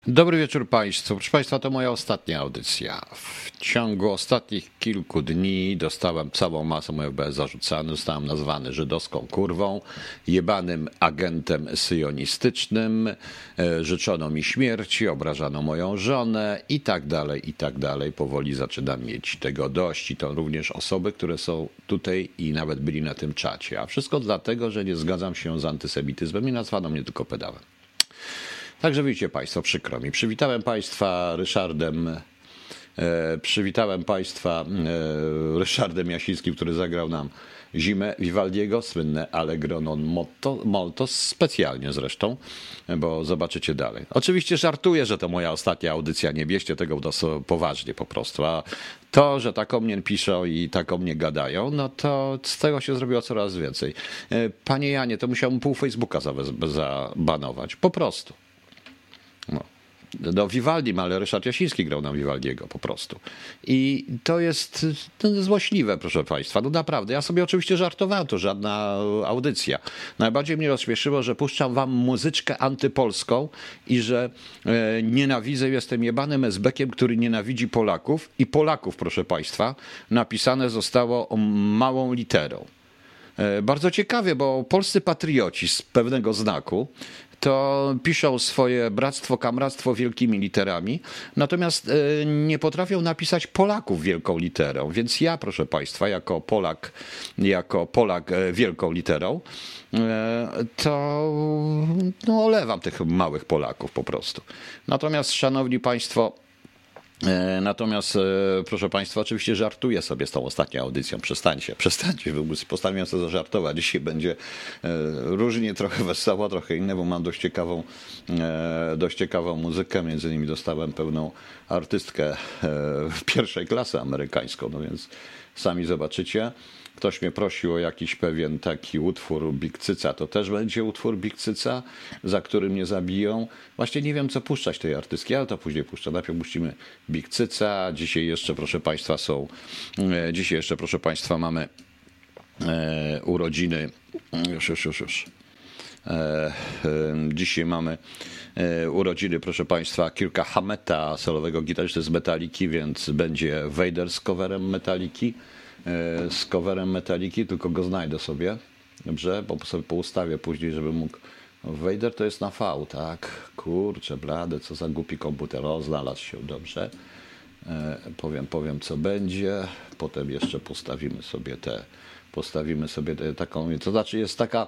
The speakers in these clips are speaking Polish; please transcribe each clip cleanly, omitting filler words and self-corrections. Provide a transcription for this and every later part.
Dobry wieczór Państwu. Proszę Państwa, to moja ostatnia audycja. W ciągu ostatnich kilku dni dostałem całą masę, moje BS zarzucane, zostałem nazwany żydowską kurwą, jebanym agentem syjonistycznym, życzono mi śmierci, obrażano moją żonę i tak dalej, i tak dalej. Powoli zaczynam mieć tego dość i to również osoby, które są tutaj i nawet byli na tym czacie. A wszystko dlatego, że nie zgadzam się z antysemityzmem i nazwano mnie tylko pedałem. Także widzicie Państwo, przykro mi. Przywitałem Państwa Ryszardem Jasińskim, który zagrał nam Zimę Vivaldiego, słynne Allegro non molto, specjalnie zresztą, bo zobaczycie dalej. Oczywiście żartuję, że to moja ostatnia audycja, nie bierzcie tego poważnie po prostu, a to, że tak o mnie piszą i tak o mnie gadają, no to z tego się zrobiło coraz więcej. Panie Janie, to musiałbym pół Facebooka zabanować, po prostu. No, Vivaldi, ale Ryszard Jasiński grał na Vivaldiego po prostu. I to jest złośliwe, proszę Państwa. No naprawdę, ja sobie oczywiście żartowałem, to żadna audycja. Najbardziej mnie rozśmieszyło, że puszczam wam muzyczkę antypolską i że nienawidzę, jestem jebanym esbekiem, który nienawidzi Polaków. I Polaków, proszę Państwa, napisane zostało małą literą. Bardzo ciekawie, bo polscy patrioci z pewnego znaku to piszą swoje bractwo, kamractwo wielkimi literami, natomiast nie potrafią napisać Polaków wielką literą. Więc ja, proszę Państwa, jako Polak wielką literą, to no, olewam tych małych Polaków po prostu. Natomiast, szanowni Państwo, proszę Państwa, oczywiście żartuję sobie z tą ostatnią audycją. Przestańcie, postanowiłem sobie zażartować. Dzisiaj będzie różnie, trochę wesoło, trochę inne, bo mam dość ciekawą muzykę. Między innymi dostałem pełną artystkę pierwszej klasy amerykańską, no więc sami zobaczycie. Ktoś mnie prosił o jakiś pewien taki utwór Big Cyca. To też będzie utwór Big Cyca, za który mnie zabiją. Właśnie nie wiem, co puszczać tej artystki, ale to później puszczę. Najpierw puścimy Big Cyca. Dzisiaj jeszcze, proszę Państwa, mamy urodziny. Już. Dzisiaj mamy urodziny, proszę Państwa, Kirka Hameta, solowego gitarzysty z Metaliki, więc będzie Vader z coverem Metaliki, tylko go znajdę sobie, dobrze, bo sobie poustawię później, żeby mógł. Vader to jest na V, tak? Kurczę, blade, co za głupi komputer, znalazł się, dobrze. Powiem co będzie, potem jeszcze postawimy sobie taką, to znaczy jest taka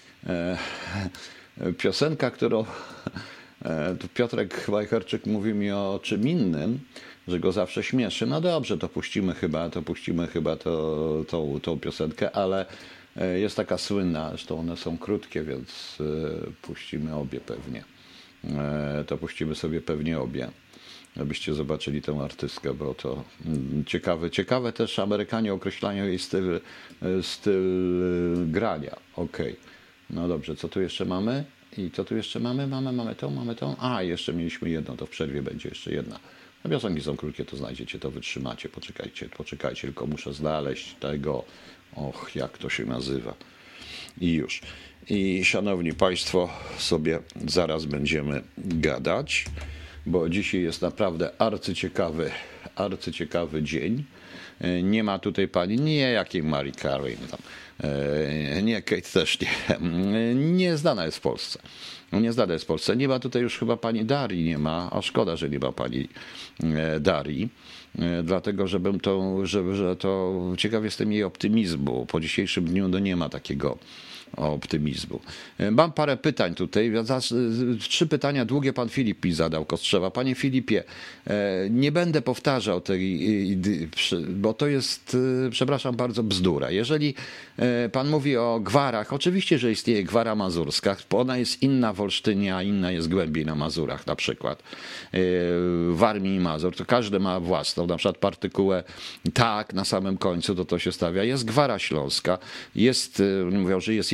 piosenka, którą Piotrek Wajcherczyk mówi mi o czym innym, że go zawsze śmieszy. No dobrze, to puścimy chyba tą piosenkę, ale jest taka słynna, zresztą one są krótkie, więc puścimy obie pewnie. To puścimy sobie pewnie obie, abyście zobaczyli tę artystkę, bo to ciekawe też Amerykanie określają jej styl grania. Okej. No dobrze, co tu jeszcze mamy? I co tu jeszcze mamy? Mamy tą. A, jeszcze mieliśmy jedną, to w przerwie będzie jeszcze jedna. No piosenki są krótkie, to znajdziecie, to wytrzymacie. Poczekajcie, tylko muszę znaleźć tego, jak to się nazywa. I już. I szanowni Państwo, sobie zaraz będziemy gadać, bo dzisiaj jest naprawdę arcyciekawy dzień. Nie ma tutaj pani, nie jakiej Marii Carey, tam. Nie, Kate też nie. Nieznana jest w Polsce. Nie ma tutaj już chyba pani Darii, nie ma, a szkoda, że nie ma pani Darii, dlatego że to ciekaw jestem jej optymizmu. Po dzisiejszym dniu nie ma takiego optymizmu. Mam parę pytań tutaj. 3 pytania długie pan Filip mi zadał, Kostrzewa. Panie Filipie, nie będę powtarzał tej, bo to jest, przepraszam bardzo, bzdura. Jeżeli pan mówi o gwarach, oczywiście, że istnieje gwara mazurska, bo ona jest inna w Olsztynie, a inna jest głębiej na Mazurach na przykład. Warmii i Mazur, to każdy ma własną, na przykład partykułę tak na samym końcu, to się stawia. Jest gwara śląska, mówią, że jest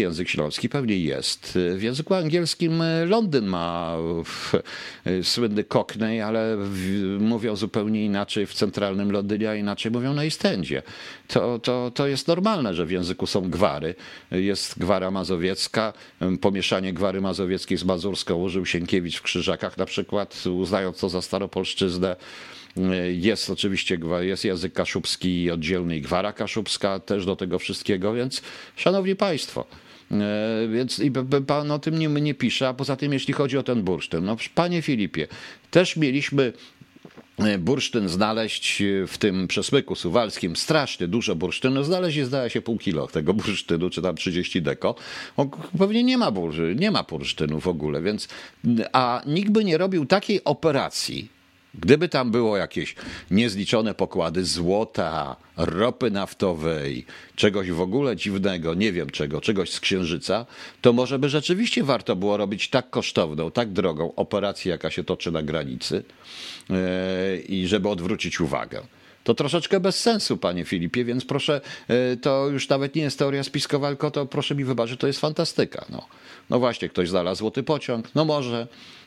język śląski? Pewnie jest. W języku angielskim Londyn ma słynny Cockney, ale mówią zupełnie inaczej w centralnym Londynie, a inaczej mówią na East Endzie. To jest normalne, że w języku są gwary. Jest gwara mazowiecka, pomieszanie gwary mazowieckiej z mazurską użył Sienkiewicz w Krzyżakach na przykład, uznając to za staropolszczyznę. Jest oczywiście jest język kaszubski oddzielny i gwara kaszubska też do tego wszystkiego, więc szanowni państwo, więc pan o tym nie pisze, a poza tym jeśli chodzi o ten bursztyn, no panie Filipie, też mieliśmy bursztyn znaleźć w tym przesmyku suwalskim, strasznie dużo bursztynu, znaleźć zdaje się pół kilo tego bursztynu, czy tam 30 deko. Pewnie nie ma bursztynu w ogóle, więc a nikt by nie robił takiej operacji, gdyby tam było jakieś niezliczone pokłady złota, ropy naftowej, czegoś w ogóle dziwnego, nie wiem czego, czegoś z Księżyca, to może by rzeczywiście warto było robić tak kosztowną, tak drogą operację, jaka się toczy na granicy i żeby odwrócić uwagę. To troszeczkę bez sensu, panie Filipie, więc proszę, to już nawet nie jest teoria spiskowa, tylko to proszę mi wybaczyć, to jest fantastyka. No właśnie, ktoś znalazł złoty pociąg, no może.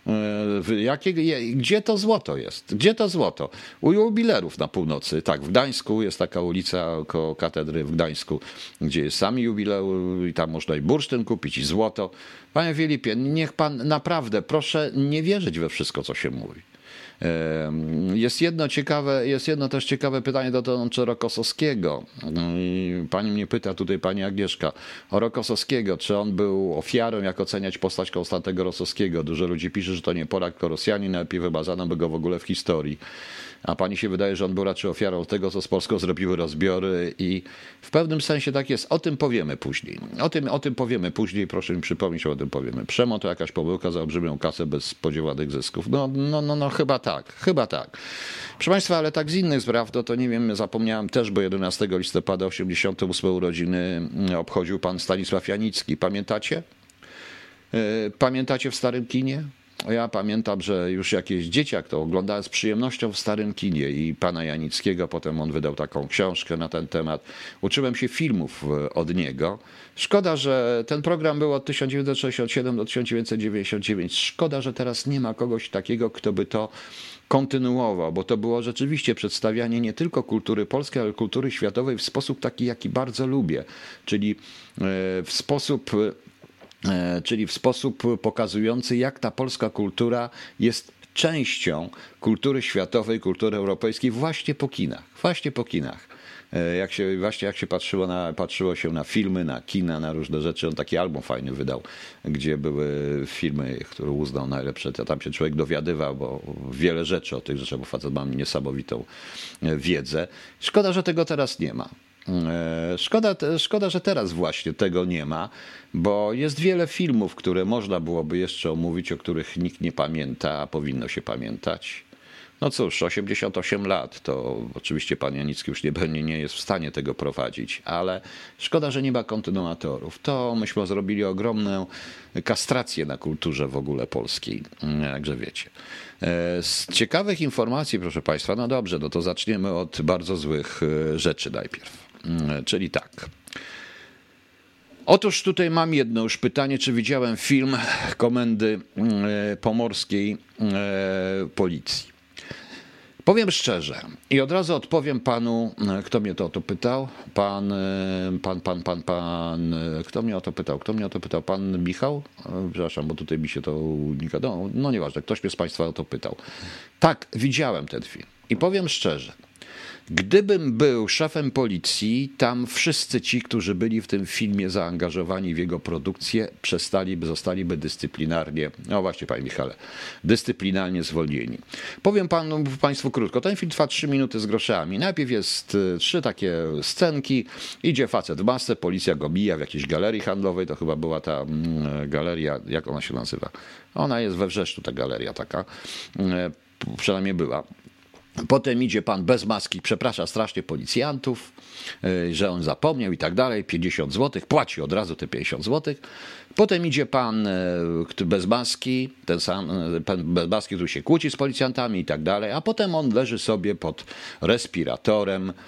Gdzie to złoto jest? Gdzie to złoto? U jubilerów na północy. Tak, w Gdańsku jest taka ulica koło katedry w Gdańsku, gdzie jest sam jubileusz i tam można i bursztyn kupić, i złoto. Panie Filipie, niech pan naprawdę, proszę nie wierzyć we wszystko, co się mówi. Jest jedno też ciekawe pytanie dotyczące Rokossowskiego. Pani mnie pyta tutaj, pani Agnieszka, o Rokossowskiego, czy on był ofiarą, jak oceniać postać Konstantego Rossowskiego. Dużo ludzi pisze, że to nie Polak, tylko Rosjanin, najlepiej wymazano by go w ogóle w historii. A pani się wydaje, że on był raczej ofiarą tego, co z Polską zrobiły rozbiory i w pewnym sensie tak jest. O tym powiemy później. O tym powiemy później, proszę mi przypomnieć, o tym powiemy. Przemo to jakaś pomyłka za olbrzymią kasę bez spodziewanych zysków. No, chyba tak. Proszę państwa, ale tak z innych spraw, to nie wiem, zapomniałem też, bo 11 listopada 88 urodziny obchodził pan Stanisław Janicki. Pamiętacie? Pamiętacie w starym kinie? Ja pamiętam, że już jakieś dzieciak to oglądałem z przyjemnością w starym kinie i pana Janickiego, potem on wydał taką książkę na ten temat. Uczyłem się filmów od niego. Szkoda, że ten program był od 1967 do 1999. Szkoda, że teraz nie ma kogoś takiego, kto by to kontynuował, bo to było rzeczywiście przedstawianie nie tylko kultury polskiej, ale kultury światowej w sposób taki, jaki bardzo lubię, czyli w sposób pokazujący, jak ta polska kultura jest częścią kultury światowej, kultury europejskiej właśnie po kinach. Jak się patrzyło się na filmy, na kina, na różne rzeczy. On taki album fajny wydał, gdzie były filmy, które uznał najlepsze. Tam się człowiek dowiadywał, bo wiele rzeczy o tych rzeczach, bo facet ma niesamowitą wiedzę. Szkoda, że tego teraz nie ma. Szkoda, że teraz właśnie tego nie ma, bo jest wiele filmów, które można byłoby jeszcze omówić, o których nikt nie pamięta, a powinno się pamiętać. No cóż, 88 lat, to oczywiście pan Janicki już nie jest w stanie tego prowadzić, ale szkoda, że nie ma kontynuatorów. To myśmy zrobili ogromną kastrację na kulturze w ogóle polskiej, jakże wiecie. Z ciekawych informacji, proszę państwa, no dobrze, no to zaczniemy od bardzo złych rzeczy najpierw. Czyli tak. Otóż tutaj mam jedno już pytanie, czy widziałem film Komendy Pomorskiej Policji. Powiem szczerze i od razu odpowiem panu, kto mnie to o to pytał? Kto mnie o to pytał? Pan Michał? Przepraszam, bo tutaj mi się to unika. No nieważne, ktoś mnie z państwa o to pytał. Tak, widziałem ten film i powiem szczerze, gdybym był szefem policji, tam wszyscy ci, którzy byli w tym filmie zaangażowani w jego produkcję, zostaliby dyscyplinarnie, no właśnie panie Michale, dyscyplinarnie zwolnieni. Powiem państwu krótko, ten film trwa 3 minuty z groszami. Najpierw jest 3 takie scenki, idzie facet w masce, policja go mija w jakiejś galerii handlowej, to chyba była ta galeria, jak ona się nazywa? Ona jest we Wrzeszczu, ta galeria taka, przynajmniej była. Potem idzie pan bez maski, przeprasza strasznie policjantów, że on zapomniał i tak dalej, 50 zł, płaci od razu te 50 zł. Potem idzie pan bez maski, pan bez maski, który się kłóci z policjantami i tak dalej, a potem on leży sobie pod respiratorem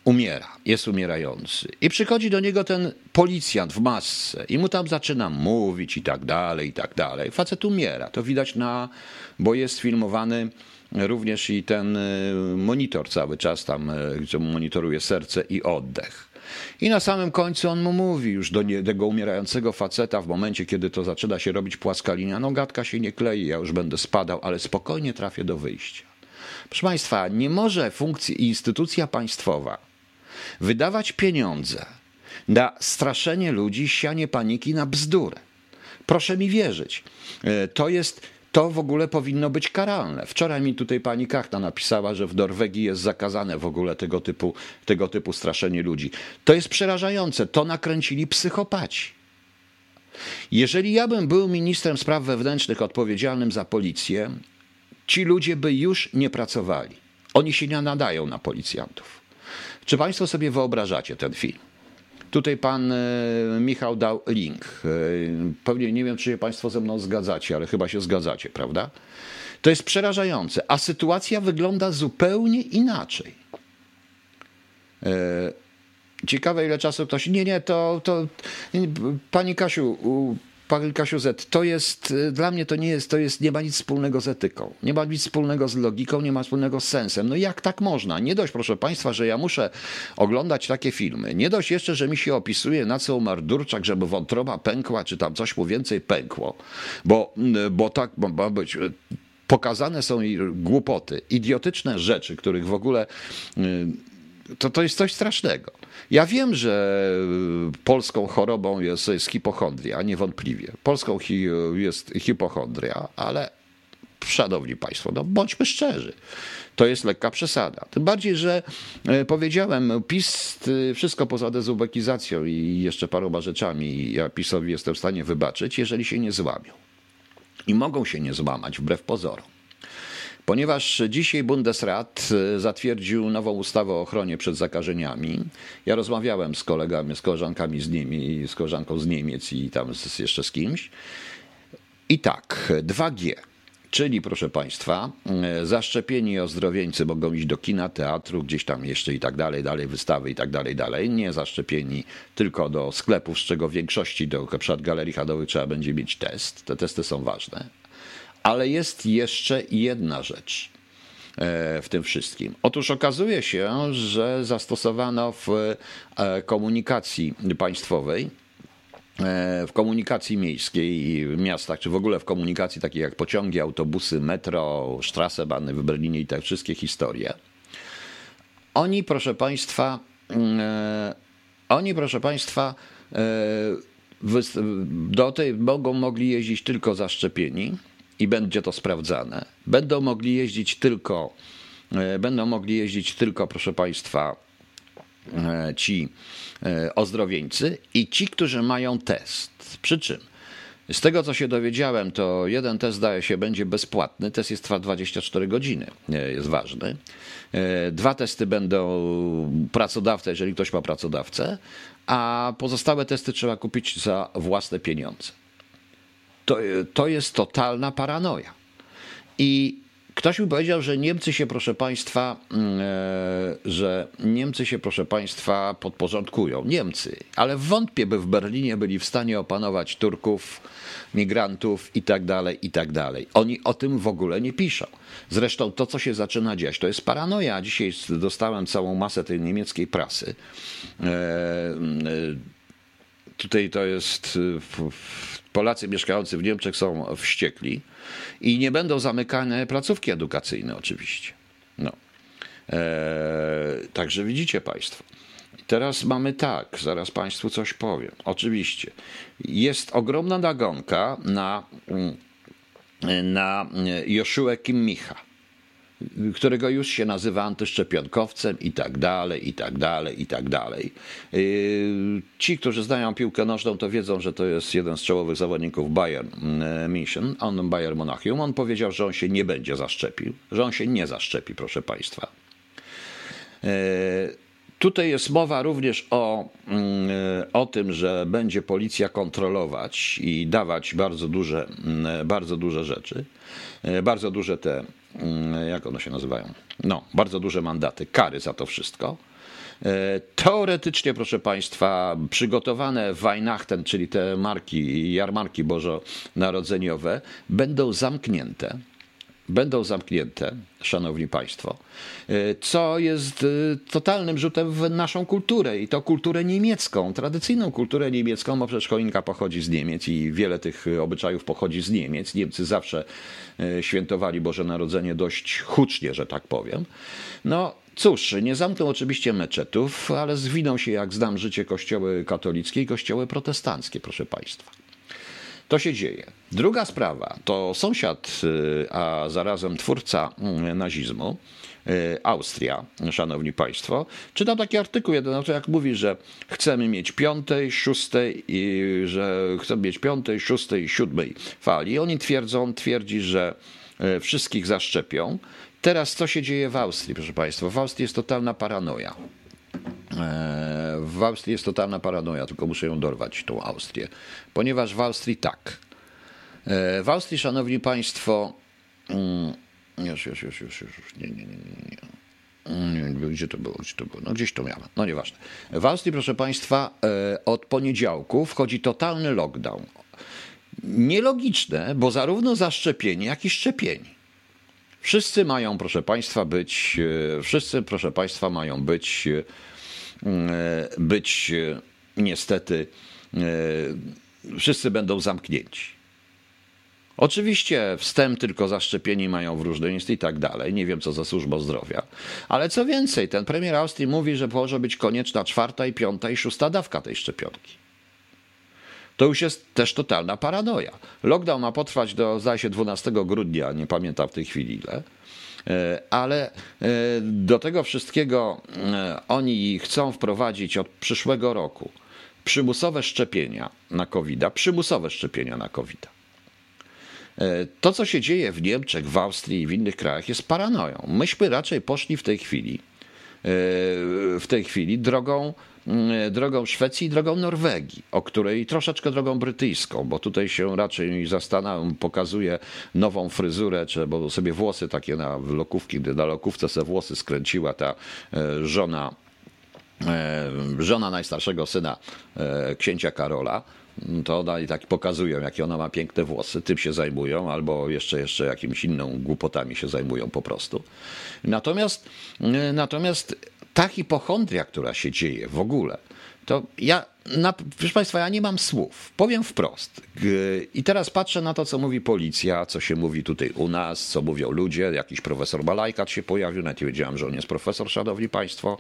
umiera, jest umierający. I przychodzi do niego ten policjant w masce i mu tam zaczyna mówić i tak dalej, i tak dalej. Facet umiera, to widać bo jest filmowany również i ten monitor cały czas tam, gdzie monitoruje serce i oddech. I na samym końcu on mu mówi już do tego umierającego faceta w momencie, kiedy to zaczyna się robić płaska linia, no gadka się nie klei, ja już będę spadał, ale spokojnie trafię do wyjścia. Proszę Państwa, nie może instytucja państwowa wydawać pieniądze na straszenie ludzi, sianie paniki, na bzdurę. Proszę mi wierzyć, to w ogóle powinno być karalne. Wczoraj mi tutaj pani Kachta napisała, że w Norwegii jest zakazane w ogóle tego typu straszenie ludzi. To jest przerażające. To nakręcili psychopaci. Jeżeli ja bym był ministrem spraw wewnętrznych odpowiedzialnym za policję, ci ludzie by już nie pracowali. Oni się nie nadają na policjantów. Czy państwo sobie wyobrażacie ten film? Tutaj pan Michał dał link. Pewnie nie wiem, czy się państwo ze mną zgadzacie, ale chyba się zgadzacie, prawda? To jest przerażające, a sytuacja wygląda zupełnie inaczej. Ciekawe, ile czasu ktoś... Nie, to pani Kasiu Z, to jest, dla mnie nie ma nic wspólnego z etyką, nie ma nic wspólnego z logiką, nie ma wspólnego z sensem. No jak tak można? Nie dość, proszę państwa, że ja muszę oglądać takie filmy, nie dość jeszcze, że mi się opisuje, na co umarł Durczak, żeby wątroba pękła, czy tam coś mu więcej pękło, bo tak ma być. Pokazane są głupoty, idiotyczne rzeczy, których w ogóle... To jest coś strasznego. Ja wiem, że polską chorobą jest hipochondria, niewątpliwie. Polską jest hipochondria, ale szanowni państwo, no bądźmy szczerzy. To jest lekka przesada. Tym bardziej, że powiedziałem, PiS wszystko poza dezubekizacją i jeszcze paroma rzeczami ja PiS-owi jestem w stanie wybaczyć, jeżeli się nie złamią. I mogą się nie złamać wbrew pozorom. Ponieważ dzisiaj Bundesrat zatwierdził nową ustawę o ochronie przed zakażeniami. Ja rozmawiałem z kolegami, z koleżankami z koleżanką z Niemiec i tam jeszcze z kimś. I tak, 2G, czyli proszę państwa, zaszczepieni ozdrowieńcy mogą iść do kina, teatru, gdzieś tam jeszcze i tak dalej, wystawy i tak dalej. Nie zaszczepieni tylko do sklepów, z czego w większości do np. galerii handlowych trzeba będzie mieć test. Te testy są ważne. Ale jest jeszcze jedna rzecz w tym wszystkim. Otóż okazuje się, że zastosowano w komunikacji państwowej, w komunikacji miejskiej w miastach, czy w ogóle w komunikacji takiej jak pociągi, autobusy, metro, Straßenbahny w Berlinie i te wszystkie historie. Oni, proszę państwa, mogą mogli jeździć tylko zaszczepieni i będzie to sprawdzane. Będą mogli jeździć tylko, proszę państwa, ci ozdrowieńcy i ci, którzy mają test. Przy czym, z tego co się dowiedziałem, to jeden test zdaje się będzie bezpłatny. Test trwa 24 godziny, jest ważny. 2 testy będą pracodawca, jeżeli ktoś ma pracodawcę, a pozostałe testy trzeba kupić za własne pieniądze. To jest totalna paranoja. I ktoś mi powiedział, że Niemcy się, proszę państwa, podporządkują. Niemcy, ale wątpię, by w Berlinie byli w stanie opanować Turków, migrantów i tak dalej. Oni o tym w ogóle nie piszą. Zresztą to, co się zaczyna dziać, to jest paranoja. Dzisiaj dostałem całą masę tej niemieckiej prasy. Tutaj to jest... Polacy mieszkający w Niemczech są wściekli i nie będą zamykane placówki edukacyjne oczywiście. No. Także widzicie państwo. Teraz mamy tak, zaraz państwu coś powiem. Oczywiście jest ogromna nagonka na Joshua Kimmicha, którego już się nazywa antyszczepionkowcem i tak dalej. Ci, którzy znają piłkę nożną, to wiedzą, że to jest jeden z czołowych zawodników Bayern München, Bayern Monachium. On powiedział, że on się nie będzie zaszczepił, że on się nie zaszczepi, proszę państwa. Tutaj jest mowa również o tym, że będzie policja kontrolować i dawać bardzo duże rzeczy, bardzo duże jak one się nazywają? No, bardzo duże mandaty, kary za to wszystko. Teoretycznie, proszę Państwa, przygotowane Weihnachten, czyli te jarmarki bożonarodzeniowe, będą zamknięte, szanowni państwo, co jest totalnym rzutem w naszą kulturę i to kulturę niemiecką, tradycyjną kulturę niemiecką, bo przecież choinka pochodzi z Niemiec i wiele tych obyczajów pochodzi z Niemiec. Niemcy zawsze świętowali Boże Narodzenie dość hucznie, że tak powiem. No cóż, nie zamkną oczywiście meczetów, ale zwiną się, jak znam życie, kościoły katolickie i kościoły protestanckie, proszę państwa. To się dzieje. Druga sprawa to sąsiad, a zarazem twórca nazizmu, Austria, szanowni państwo, czytam taki artykuł jeden, jak mówi, że chcemy mieć piątej, szóstej i że chcemy mieć piątej, szóstej i siódmej fali. Oni twierdzi, że wszystkich zaszczepią. Teraz co się dzieje w Austrii, proszę państwa? W Austrii jest totalna paranoja. W Austrii jest totalna paranoja, tylko muszę ją dorwać, tą Austrię. Ponieważ w Austrii tak. W Austrii, szanowni państwo, już. Nie. Gdzie to było? No gdzieś to miałem. No nieważne. W Austrii, proszę państwa, od poniedziałku wchodzi totalny lockdown. Nielogiczne, bo zarówno zaszczepieni, jak i szczepieni. Wszyscy, proszę państwa, mają być niestety, wszyscy będą zamknięci. Oczywiście wstęp tylko zaszczepieni mają w różne miejsca i tak dalej. Nie wiem, co za służba zdrowia. Ale co więcej, ten premier Austrii mówi, że może być konieczna 4., 5. i 6. dawka tej szczepionki. To już jest też totalna paranoja. Lockdown ma potrwać do, zdaje się, 12 grudnia, nie pamiętam w tej chwili ile. Ale do tego wszystkiego oni chcą wprowadzić od przyszłego roku przymusowe szczepienia na COVID-a. To, co się dzieje w Niemczech, w Austrii i w innych krajach, jest paranoją. Myśmy raczej poszli w tej chwili drogą Szwecji i drogą Norwegii, o której troszeczkę drogą brytyjską, bo tutaj się raczej pokazuje nową fryzurę, bo sobie włosy takie na lokówki, gdy na lokówce sobie włosy skręciła ta żona najstarszego syna księcia Karola, to ona i tak pokazują, jakie ona ma piękne włosy, tym się zajmują, albo jeszcze jakimiś inną głupotami się zajmują po prostu. Natomiast ta hipochondria, która się dzieje w ogóle, to proszę państwa, ja nie mam słów. Powiem wprost. I teraz patrzę na to, co mówi policja, co się mówi tutaj u nas, co mówią ludzie. Jakiś profesor Malajkat się pojawił, nawet nie wiedziałem, że on jest profesor, szanowni państwo.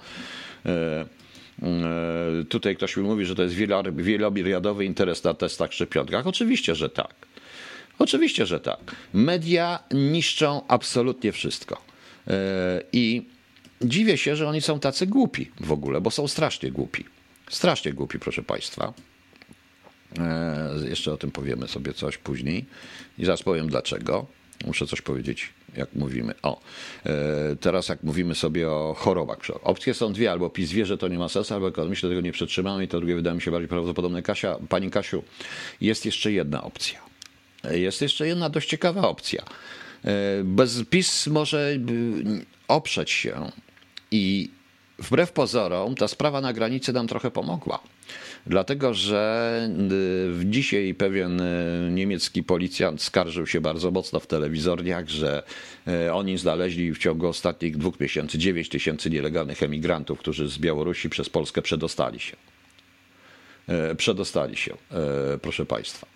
Tutaj ktoś mi mówi, że to jest wielomiliardowy interes na testach, szczepionkach. Oczywiście, że tak. Oczywiście, że tak. Media niszczą absolutnie wszystko. I dziwię się, że oni są tacy głupi w ogóle, bo są strasznie głupi. Strasznie głupi, proszę państwa. Jeszcze o tym powiemy sobie coś później i zaraz powiem dlaczego. Muszę coś powiedzieć, jak mówimy. Teraz jak mówimy sobie o chorobach. Opcje są dwie, albo PiS wie, że to nie ma sensu, albo ekonomicznie tego nie przetrzymamy i to drugie wydaje mi się bardziej prawdopodobne. Pani Kasiu, jest jeszcze jedna opcja. Jest jeszcze jedna dość ciekawa opcja. Bez PiS może oprzeć się i wbrew pozorom ta sprawa na granicy nam trochę pomogła. Dlatego, że dzisiaj pewien niemiecki policjant skarżył się bardzo mocno w telewizorniach, że oni znaleźli w ciągu ostatnich 2 miesięcy 9 000 nielegalnych emigrantów, którzy z Białorusi przez Polskę przedostali się, proszę państwa.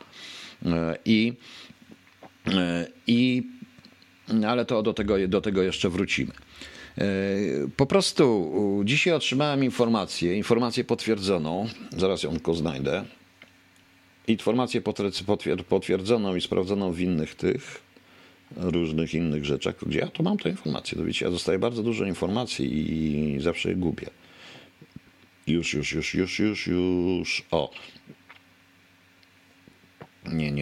Ale to do tego jeszcze wrócimy. Po prostu dzisiaj otrzymałem informację potwierdzoną, zaraz ją tylko znajdę, informację potwierdzoną i sprawdzoną w innych różnych innych rzeczach, gdzie ja tu mam tę informację, to wiecie, ja dostaję bardzo dużo informacji i zawsze je gubię. Już. O. Nie.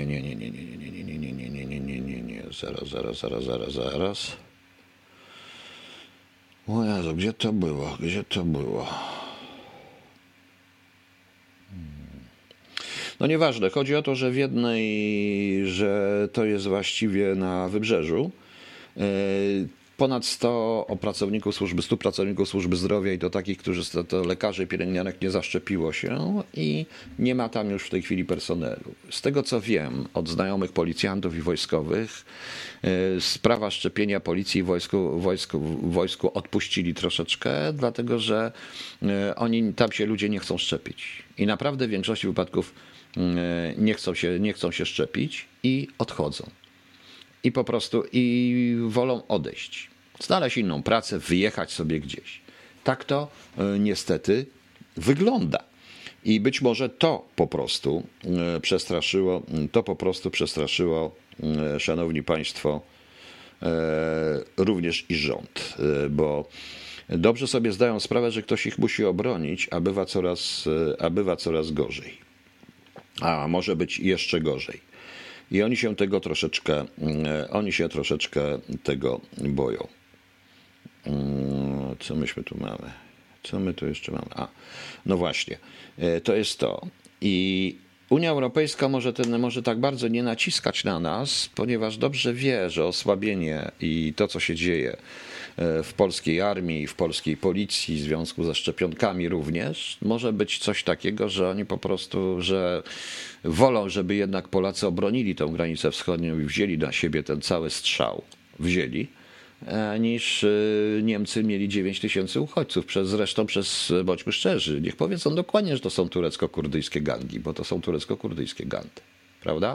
Zaraz. O Jezu, gdzie to było? No nieważne, chodzi o to, że w jednej, że to jest właściwie na wybrzeżu, ponad 100 pracowników służby, 100 pracowników służby zdrowia i to takich, którzy to lekarzy i pielęgniarek nie zaszczepiło się i nie ma tam już w tej chwili personelu. Z tego co wiem od znajomych policjantów i wojskowych, sprawa szczepienia policji i wojsku odpuścili troszeczkę, dlatego że tam się ludzie nie chcą szczepić. I naprawdę w większości wypadków nie chcą się szczepić i odchodzą. I po prostu wolą odejść, znaleźć inną pracę, wyjechać sobie gdzieś. Tak to niestety wygląda. I być może to po prostu przestraszyło, szanowni państwo, również i rząd, bo dobrze sobie zdają sprawę, że ktoś ich musi obronić, a bywa coraz gorzej. A może być jeszcze gorzej. I oni się troszeczkę tego boją. Co myśmy tu mamy? Co my tu jeszcze mamy? No właśnie, to jest to. I Unia Europejska może tak bardzo nie naciskać na nas, ponieważ dobrze wie, że osłabienie i to, co się dzieje w polskiej armii, w polskiej policji w związku ze szczepionkami również, może być coś takiego, że oni po prostu, że wolą, żeby jednak Polacy obronili tę granicę wschodnią i wzięli na siebie ten cały strzał, niż Niemcy mieli 9 000 uchodźców. Zresztą bądźmy szczerzy, niech powiedzą dokładnie, że to są turecko-kurdyjskie gangi, bo to są turecko-kurdyjskie gandy, prawda?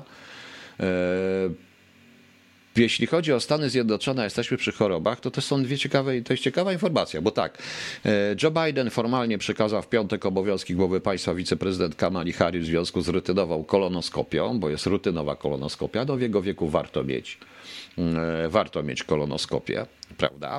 Jeśli chodzi o Stany Zjednoczone, jesteśmy przy chorobach, to to jest ciekawa informacja, bo tak, Joe Biden formalnie przekazał w piątek obowiązki głowy państwa wiceprezydent Kamali Harris w związku z rutynową kolonoskopią, bo jest rutynowa kolonoskopia, w jego wieku warto mieć kolonoskopię, prawda?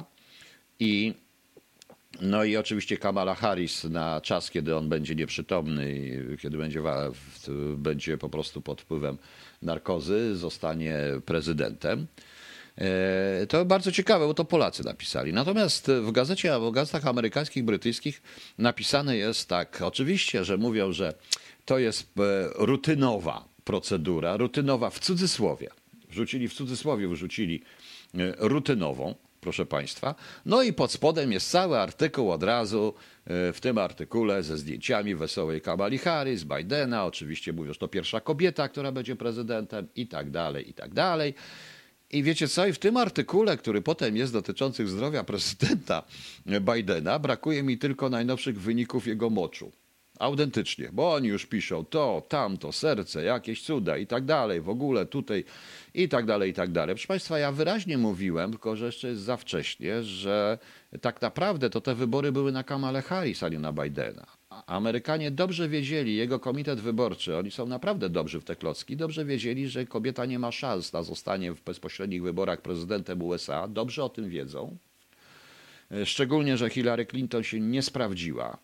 No i oczywiście Kamala Harris na czas, kiedy on będzie nieprzytomny, kiedy będzie po prostu pod wpływem narkozy, zostanie prezydentem. To bardzo ciekawe, bo to Polacy napisali. Natomiast w gazetach amerykańskich, brytyjskich napisane jest tak, oczywiście, że mówią, że to jest rutynowa procedura, rutynowa w cudzysłowie. Wrzucili rutynową, proszę państwa. No i pod spodem jest cały artykuł od razu, w tym artykule ze zdjęciami wesołej Kamali Harris, Bidena, oczywiście mówią, że to pierwsza kobieta, która będzie prezydentem i tak dalej, i tak dalej. I wiecie co? I w tym artykule, który potem jest dotyczących zdrowia prezydenta Bidena, brakuje mi tylko najnowszych wyników jego moczu. Autentycznie, bo oni już piszą to, tamto, serce, jakieś cuda i tak dalej, w ogóle tutaj i tak dalej, i tak dalej. Proszę państwa, ja wyraźnie mówiłem, tylko że jeszcze jest za wcześnie, że tak naprawdę to te wybory były na Kamalę Harris, a nie na Bidena. Amerykanie dobrze wiedzieli, jego komitet wyborczy, oni są naprawdę dobrzy w te klocki, dobrze wiedzieli, że kobieta nie ma szans na zostanie w bezpośrednich wyborach prezydentem USA, dobrze o tym wiedzą. Szczególnie, że Hillary Clinton się nie sprawdziła.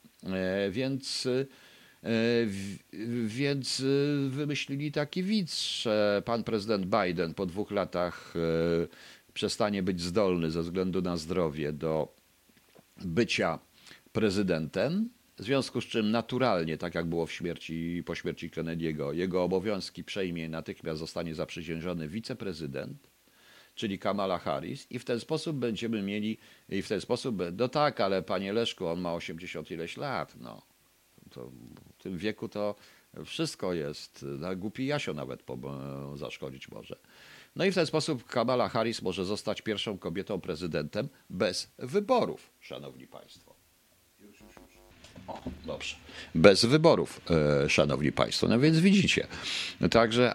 Więc wymyślili taki widz, że pan prezydent Biden po 2 latach przestanie być zdolny ze względu na zdrowie do bycia prezydentem, w związku z czym naturalnie, tak jak było po śmierci Kennedy'ego, jego obowiązki przejmie, natychmiast zostanie zaprzysiężony wiceprezydent, czyli Kamala Harris, i w ten sposób będziemy mieli, no tak, ale panie Leszku, on ma 80 ileś lat, no. To w tym wieku to wszystko jest, głupi Jasio nawet zaszkodzić może. No i w ten sposób Kamala Harris może zostać pierwszą kobietą prezydentem bez wyborów, szanowni państwo. O, dobrze. Bez wyborów, szanowni państwo. No więc widzicie. Także,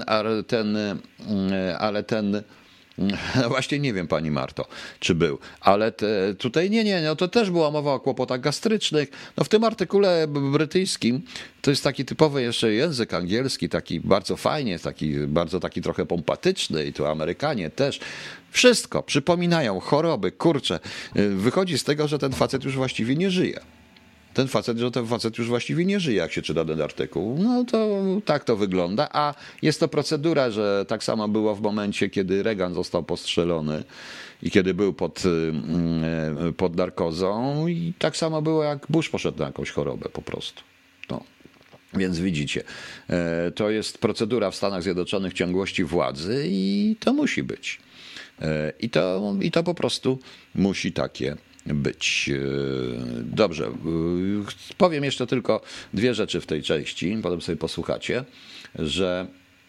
no właśnie nie wiem, pani Marto, czy był, ale tutaj nie, no to też była mowa o kłopotach gastrycznych. No w tym artykule brytyjskim to jest taki typowy jeszcze język angielski, taki bardzo fajnie, taki trochę pompatyczny i tu Amerykanie też. Wszystko przypominają, choroby, kurcze. Wychodzi z tego, że ten facet już właściwie nie żyje. Ten facet już właściwie nie żyje, jak się czyta ten artykuł. No to tak to wygląda, a jest to procedura, że tak samo było w momencie, kiedy Reagan został postrzelony i kiedy był pod narkozą i tak samo było, jak Bush poszedł na jakąś chorobę po prostu. No. Więc widzicie, to jest procedura w Stanach Zjednoczonych ciągłości władzy i to musi być. I to po prostu musi takie być. Dobrze, powiem jeszcze tylko dwie rzeczy w tej części, potem sobie posłuchacie, że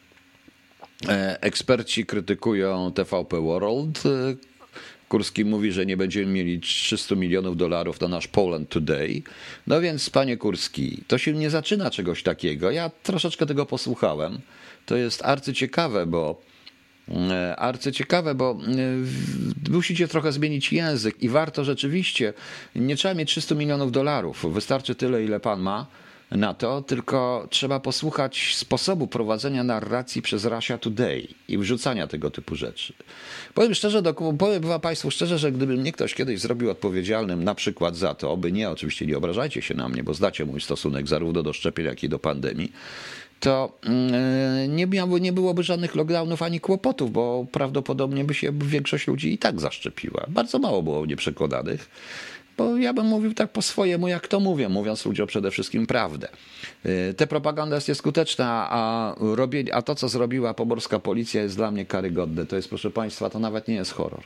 eksperci krytykują TVP World. Kurski mówi, że nie będziemy mieli $300 milionów na nasz Poland Today. No więc, panie Kurski, to się nie zaczyna czegoś takiego. Ja troszeczkę tego posłuchałem. To jest arcyciekawe, bo musicie trochę zmienić język i warto rzeczywiście, nie trzeba mieć $300 milionów. Wystarczy tyle, ile pan ma na to, tylko trzeba posłuchać sposobu prowadzenia narracji przez Russia Today i wrzucania tego typu rzeczy. Powiem Państwu szczerze, że gdyby mnie ktoś kiedyś zrobił odpowiedzialnym na przykład za to, oczywiście nie obrażajcie się na mnie, bo znacie mój stosunek zarówno do szczepień, jak i do pandemii, to nie byłoby żadnych lockdownów ani kłopotów, bo prawdopodobnie by się większość ludzi i tak zaszczepiła. Bardzo mało było nieprzekonanych. Bo ja bym mówił tak po swojemu, jak to mówię, mówiąc ludziom przede wszystkim prawdę. Ta propaganda jest nieskuteczna, a to, co zrobiła pomorska policja, jest dla mnie karygodne. To jest, proszę Państwa, to nawet nie jest horror.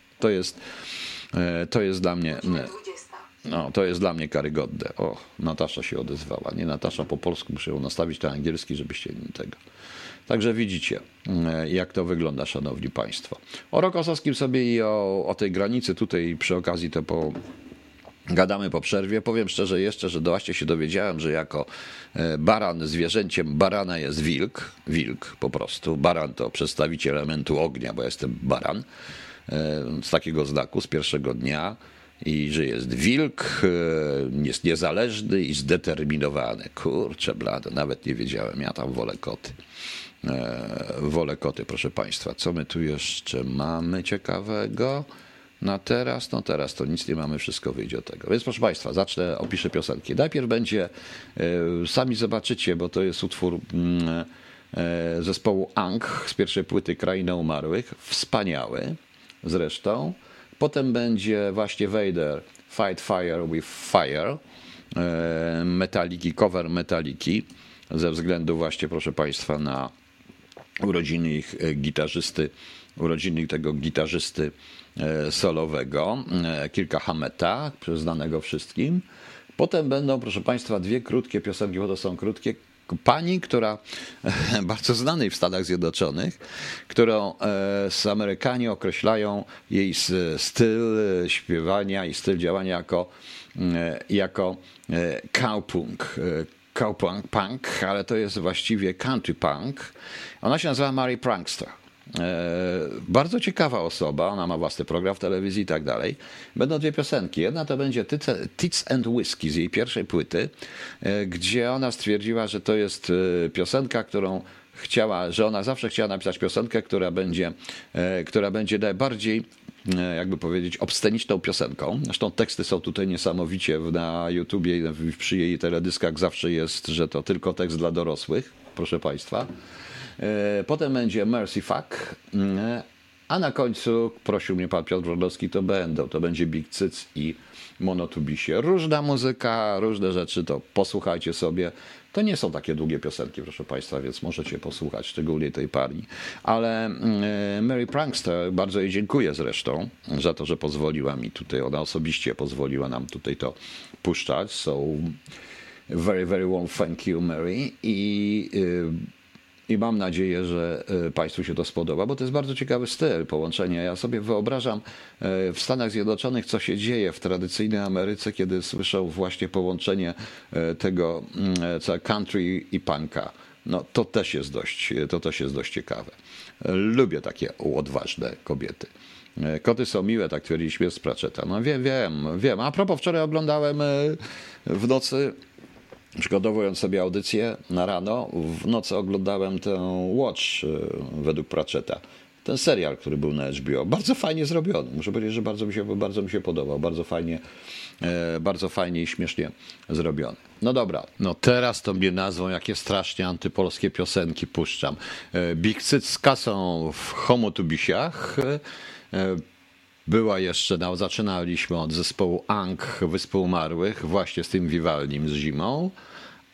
To jest dla mnie... No, to jest dla mnie karygodne. O, Natasza się odezwała. Nie Natasza po polsku, muszę ją nastawić na angielski, żebyście tego... Także widzicie, jak to wygląda, szanowni państwo. O Rokosowskim sobie i o tej granicy tutaj przy okazji to gadamy po przerwie. Powiem szczerze jeszcze, że właśnie się dowiedziałem, że jako baran, zwierzęciem barana jest wilk. Wilk po prostu. Baran to przedstawiciel elementu ognia, bo ja jestem baran. Z takiego znaku z pierwszego dnia. I że jest wilk, jest niezależny i zdeterminowany. Kurczę blado, nawet nie wiedziałem. Ja tam wolę koty. Wolę koty, proszę Państwa. Co my tu jeszcze mamy ciekawego? Na teraz? No teraz to nic nie mamy, wszystko wyjdzie od tego. Więc proszę Państwa, opiszę piosenki. Najpierw będzie, sami zobaczycie, bo to jest utwór zespołu Ankh z pierwszej płyty Kraina Umarłych. Wspaniały zresztą. Potem będzie właśnie Vader, Fight Fire with Fire, Metaliki, cover Metaliki, ze względu właśnie, proszę Państwa, na urodziny tego gitarzysty solowego, Kirka Hameta, znanego wszystkim. Potem będą, proszę Państwa, dwie krótkie piosenki, bo to są krótkie. Pani, która bardzo znanej w Stanach Zjednoczonych, którą Amerykanie określają jej styl śpiewania i styl działania jako cowpunk, ale to jest właściwie country punk. Ona się nazywa Mary Prankster. Bardzo ciekawa osoba, ona ma własny program w telewizji i tak dalej. Będą dwie piosenki. Jedna to będzie Tits and Whiskey z jej pierwszej płyty, gdzie ona stwierdziła, że to jest piosenka, że ona zawsze chciała napisać piosenkę, która będzie najbardziej, jakby powiedzieć, obsceniczną piosenką. Zresztą teksty są tutaj niesamowicie na YouTubie, przy jej teledyskach zawsze jest, że to tylko tekst dla dorosłych, proszę Państwa. Potem będzie Mercy Fuck, a na końcu prosił mnie pan Piotr Brodowski, to będzie Big Cyc i Monotubisie. Różna muzyka, różne rzeczy, to posłuchajcie sobie. To nie są takie długie piosenki, proszę Państwa, więc możecie posłuchać, szczególnie tej pani. Ale Mary Prankster, bardzo jej dziękuję zresztą za to, że pozwoliła mi tutaj, ona osobiście pozwoliła nam tutaj to puszczać. So very, very warm thank you, Mary. I mam nadzieję, że Państwu się to spodoba, bo to jest bardzo ciekawy styl połączenia. Ja sobie wyobrażam w Stanach Zjednoczonych, co się dzieje w tradycyjnej Ameryce, kiedy słyszą właśnie połączenie tego country i punka. No to też jest dość ciekawe. Lubię takie odważne kobiety. Koty są miłe, tak twierdziliśmy z Pratchetta. No wiem. A propos, wczoraj oglądałem w nocy, przygotowując sobie audycję na rano, w nocy oglądałem tę Watch według Pratchetta. Ten serial, który był na HBO. Bardzo fajnie zrobiony. Muszę powiedzieć, że bardzo mi się podobał. Bardzo fajnie i śmiesznie zrobiony. No dobra. No teraz to mnie nazwą, jakie strasznie antypolskie piosenki puszczam. Big Cyc z kasą w Homotubisiach. Była jeszcze, zaczynaliśmy od zespołu Ankh, Wyspy Umarłych, właśnie z tym Vivaldim z zimą.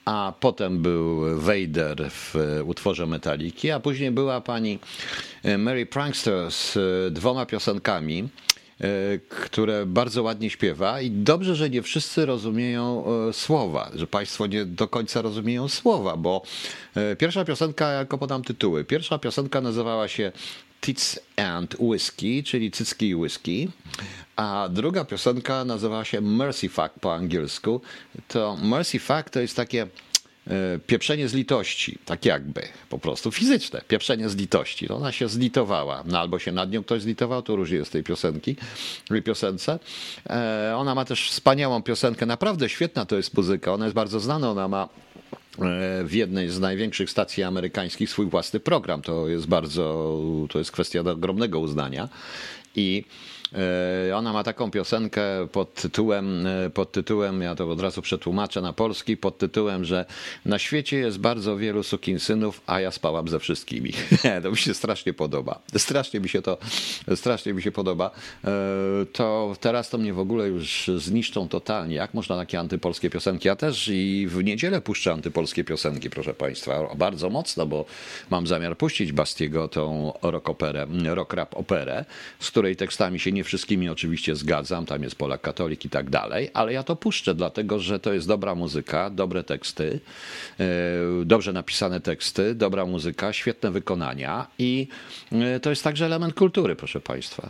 a potem był Vader w utworze Metaliki, a później była pani Mary Prankster z 2 piosenkami, które bardzo ładnie śpiewa i dobrze, że nie wszyscy rozumieją słowa, że państwo nie do końca rozumieją słowa, bo pierwsza piosenka, jako podam tytuły, pierwsza piosenka nazywała się Tits and Whiskey, czyli cycki i whisky, a druga piosenka nazywała się Mercy Fuck po angielsku. To Mercy Fuck to jest takie pieprzenie z litości, tak jakby, po prostu fizyczne, pieprzenie z litości. Ona się zlitowała, no albo się nad nią ktoś zlitował, to różnie jest tej piosence. Ona ma też wspaniałą piosenkę, naprawdę świetna to jest muzyka, ona jest bardzo znana, ona ma w jednej z największych stacji amerykańskich swój własny program. To jest kwestia do ogromnego uznania. I ona ma taką piosenkę pod tytułem, ja to od razu przetłumaczę na polski, pod tytułem, że na świecie jest bardzo wielu sukinsynów, a ja spałam ze wszystkimi. To mi się strasznie podoba. Strasznie mi się podoba. To teraz to mnie w ogóle już zniszczą totalnie. Jak można takie antypolskie piosenki? Ja też i w niedzielę puszczę antypolskie piosenki, proszę państwa. Bardzo mocno, bo mam zamiar puścić Bastiego tą rock rap operę, z której tekstami się nie wszystkimi oczywiście zgadzam, tam jest Polak katolik i tak dalej, ale ja to puszczę, dlatego że to jest dobra muzyka, dobre teksty, dobrze napisane teksty, dobra muzyka, świetne wykonania i to jest także element kultury, proszę państwa.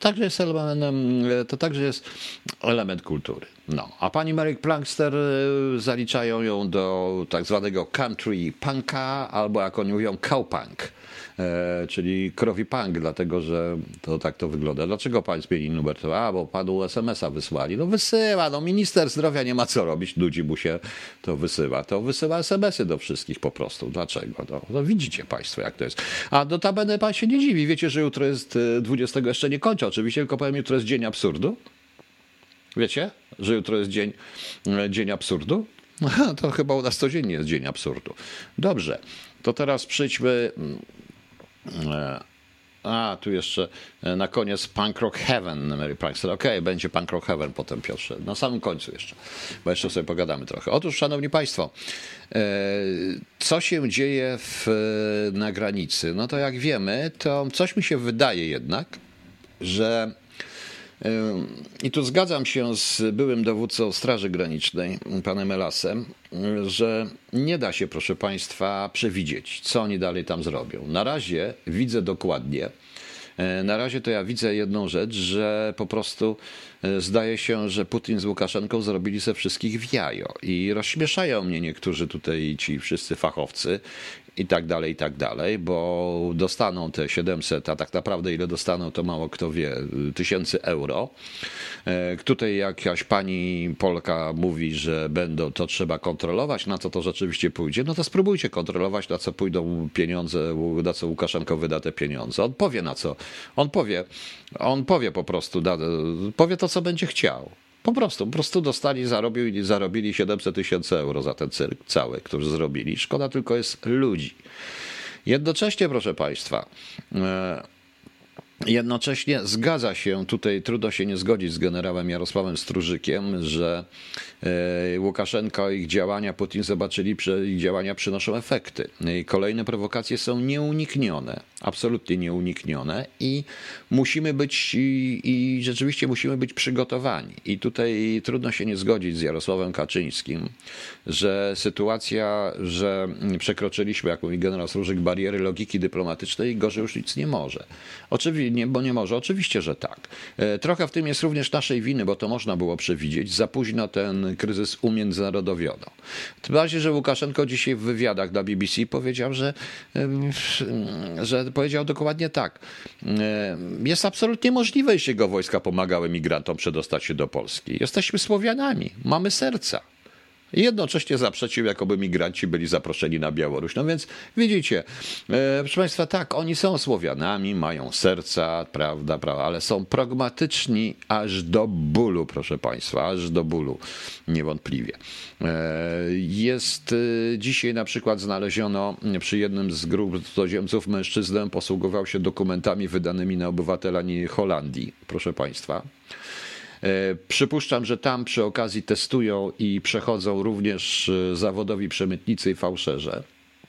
To także jest element kultury. No, a pani Mary Prankster zaliczają ją do tak zwanego country punka, albo jak oni mówią cowpunk, czyli krowi punk, dlatego że to tak to wygląda. Dlaczego pan zmieni numer? Bo panu SMS-a wysłali. No wysyła, no minister zdrowia nie ma co robić, nudzi mu się, to wysyła SMS-y do wszystkich po prostu. Dlaczego? No widzicie państwo, jak to jest. A notabene pan się nie dziwi, wiecie, że jutro jest 20, jeszcze nie kończę oczywiście, tylko powiem, jutro jest dzień absurdu. Wiecie, że jutro jest dzień absurdu? To chyba u nas codziennie jest dzień absurdu. Dobrze, to teraz przejdźmy. Tu jeszcze na koniec Punk Rock Heaven, Mary Prankster. Okej, będzie Punk Rock Heaven potem, Piotrze. Na samym końcu jeszcze, bo jeszcze sobie pogadamy trochę. Otóż, szanowni państwo, co się dzieje na granicy? No to jak wiemy, to coś mi się wydaje jednak, że i tu zgadzam się z byłym dowódcą Straży Granicznej, panem Elasem, że nie da się, proszę państwa, przewidzieć, co oni dalej tam zrobią. Na razie widzę dokładnie, na razie to ja widzę jedną rzecz, że po prostu zdaje się, że Putin z Łukaszenką zrobili ze wszystkich w jajo i rozśmieszają mnie niektórzy tutaj ci wszyscy fachowcy i tak dalej, bo dostaną te 700, a tak naprawdę ile dostaną, to mało kto wie, 1000 euro. Tutaj jakaś pani Polka mówi, że to trzeba kontrolować, na co to rzeczywiście pójdzie, no to spróbujcie kontrolować, na co pójdą pieniądze, na co Łukaszenko wyda te pieniądze. On powie na co. On powie po prostu, powie to, co będzie chciał. Po prostu zarobili 700 000 euro za ten cyrk cały, który zrobili. Szkoda tylko jest ludzi. Jednocześnie, proszę państwa, jednocześnie zgadza się, tutaj trudno się nie zgodzić z generałem Jarosławem Strużykiem, że Łukaszenko i ich działania, Putin zobaczyli, że ich działania przynoszą efekty. I kolejne prowokacje są nieuniknione, absolutnie nieuniknione i musimy być, i rzeczywiście musimy być przygotowani. I tutaj trudno się nie zgodzić z Jarosławem Kaczyńskim, że sytuacja, że przekroczyliśmy, jak mówi generał Strużyk, bariery logiki dyplomatycznej i gorzej już nic nie może. Oczywiście, że tak. Trochę w tym jest również naszej winy, bo to można było przewidzieć. Za późno ten kryzys umiędzynarodowiono. Tym bardziej, że Łukaszenko dzisiaj w wywiadach dla BBC powiedział, że powiedział dokładnie tak. Jest absolutnie możliwe, jeśli jego wojska pomagały migrantom przedostać się do Polski. Jesteśmy Słowianami, mamy serca. I jednocześnie zaprzeczył, jakoby migranci byli zaproszeni na Białoruś. No więc widzicie, proszę państwa, tak, oni są Słowianami, mają serca, prawda, ale są pragmatyczni aż do bólu, proszę państwa, aż do bólu, niewątpliwie. Dzisiaj na przykład znaleziono przy jednym z grup cudzoziemców mężczyznę, posługiwał się dokumentami wydanymi na obywatela Holandii, proszę państwa. Przypuszczam, że tam przy okazji testują i przechodzą również zawodowi przemytnicy i fałszerze.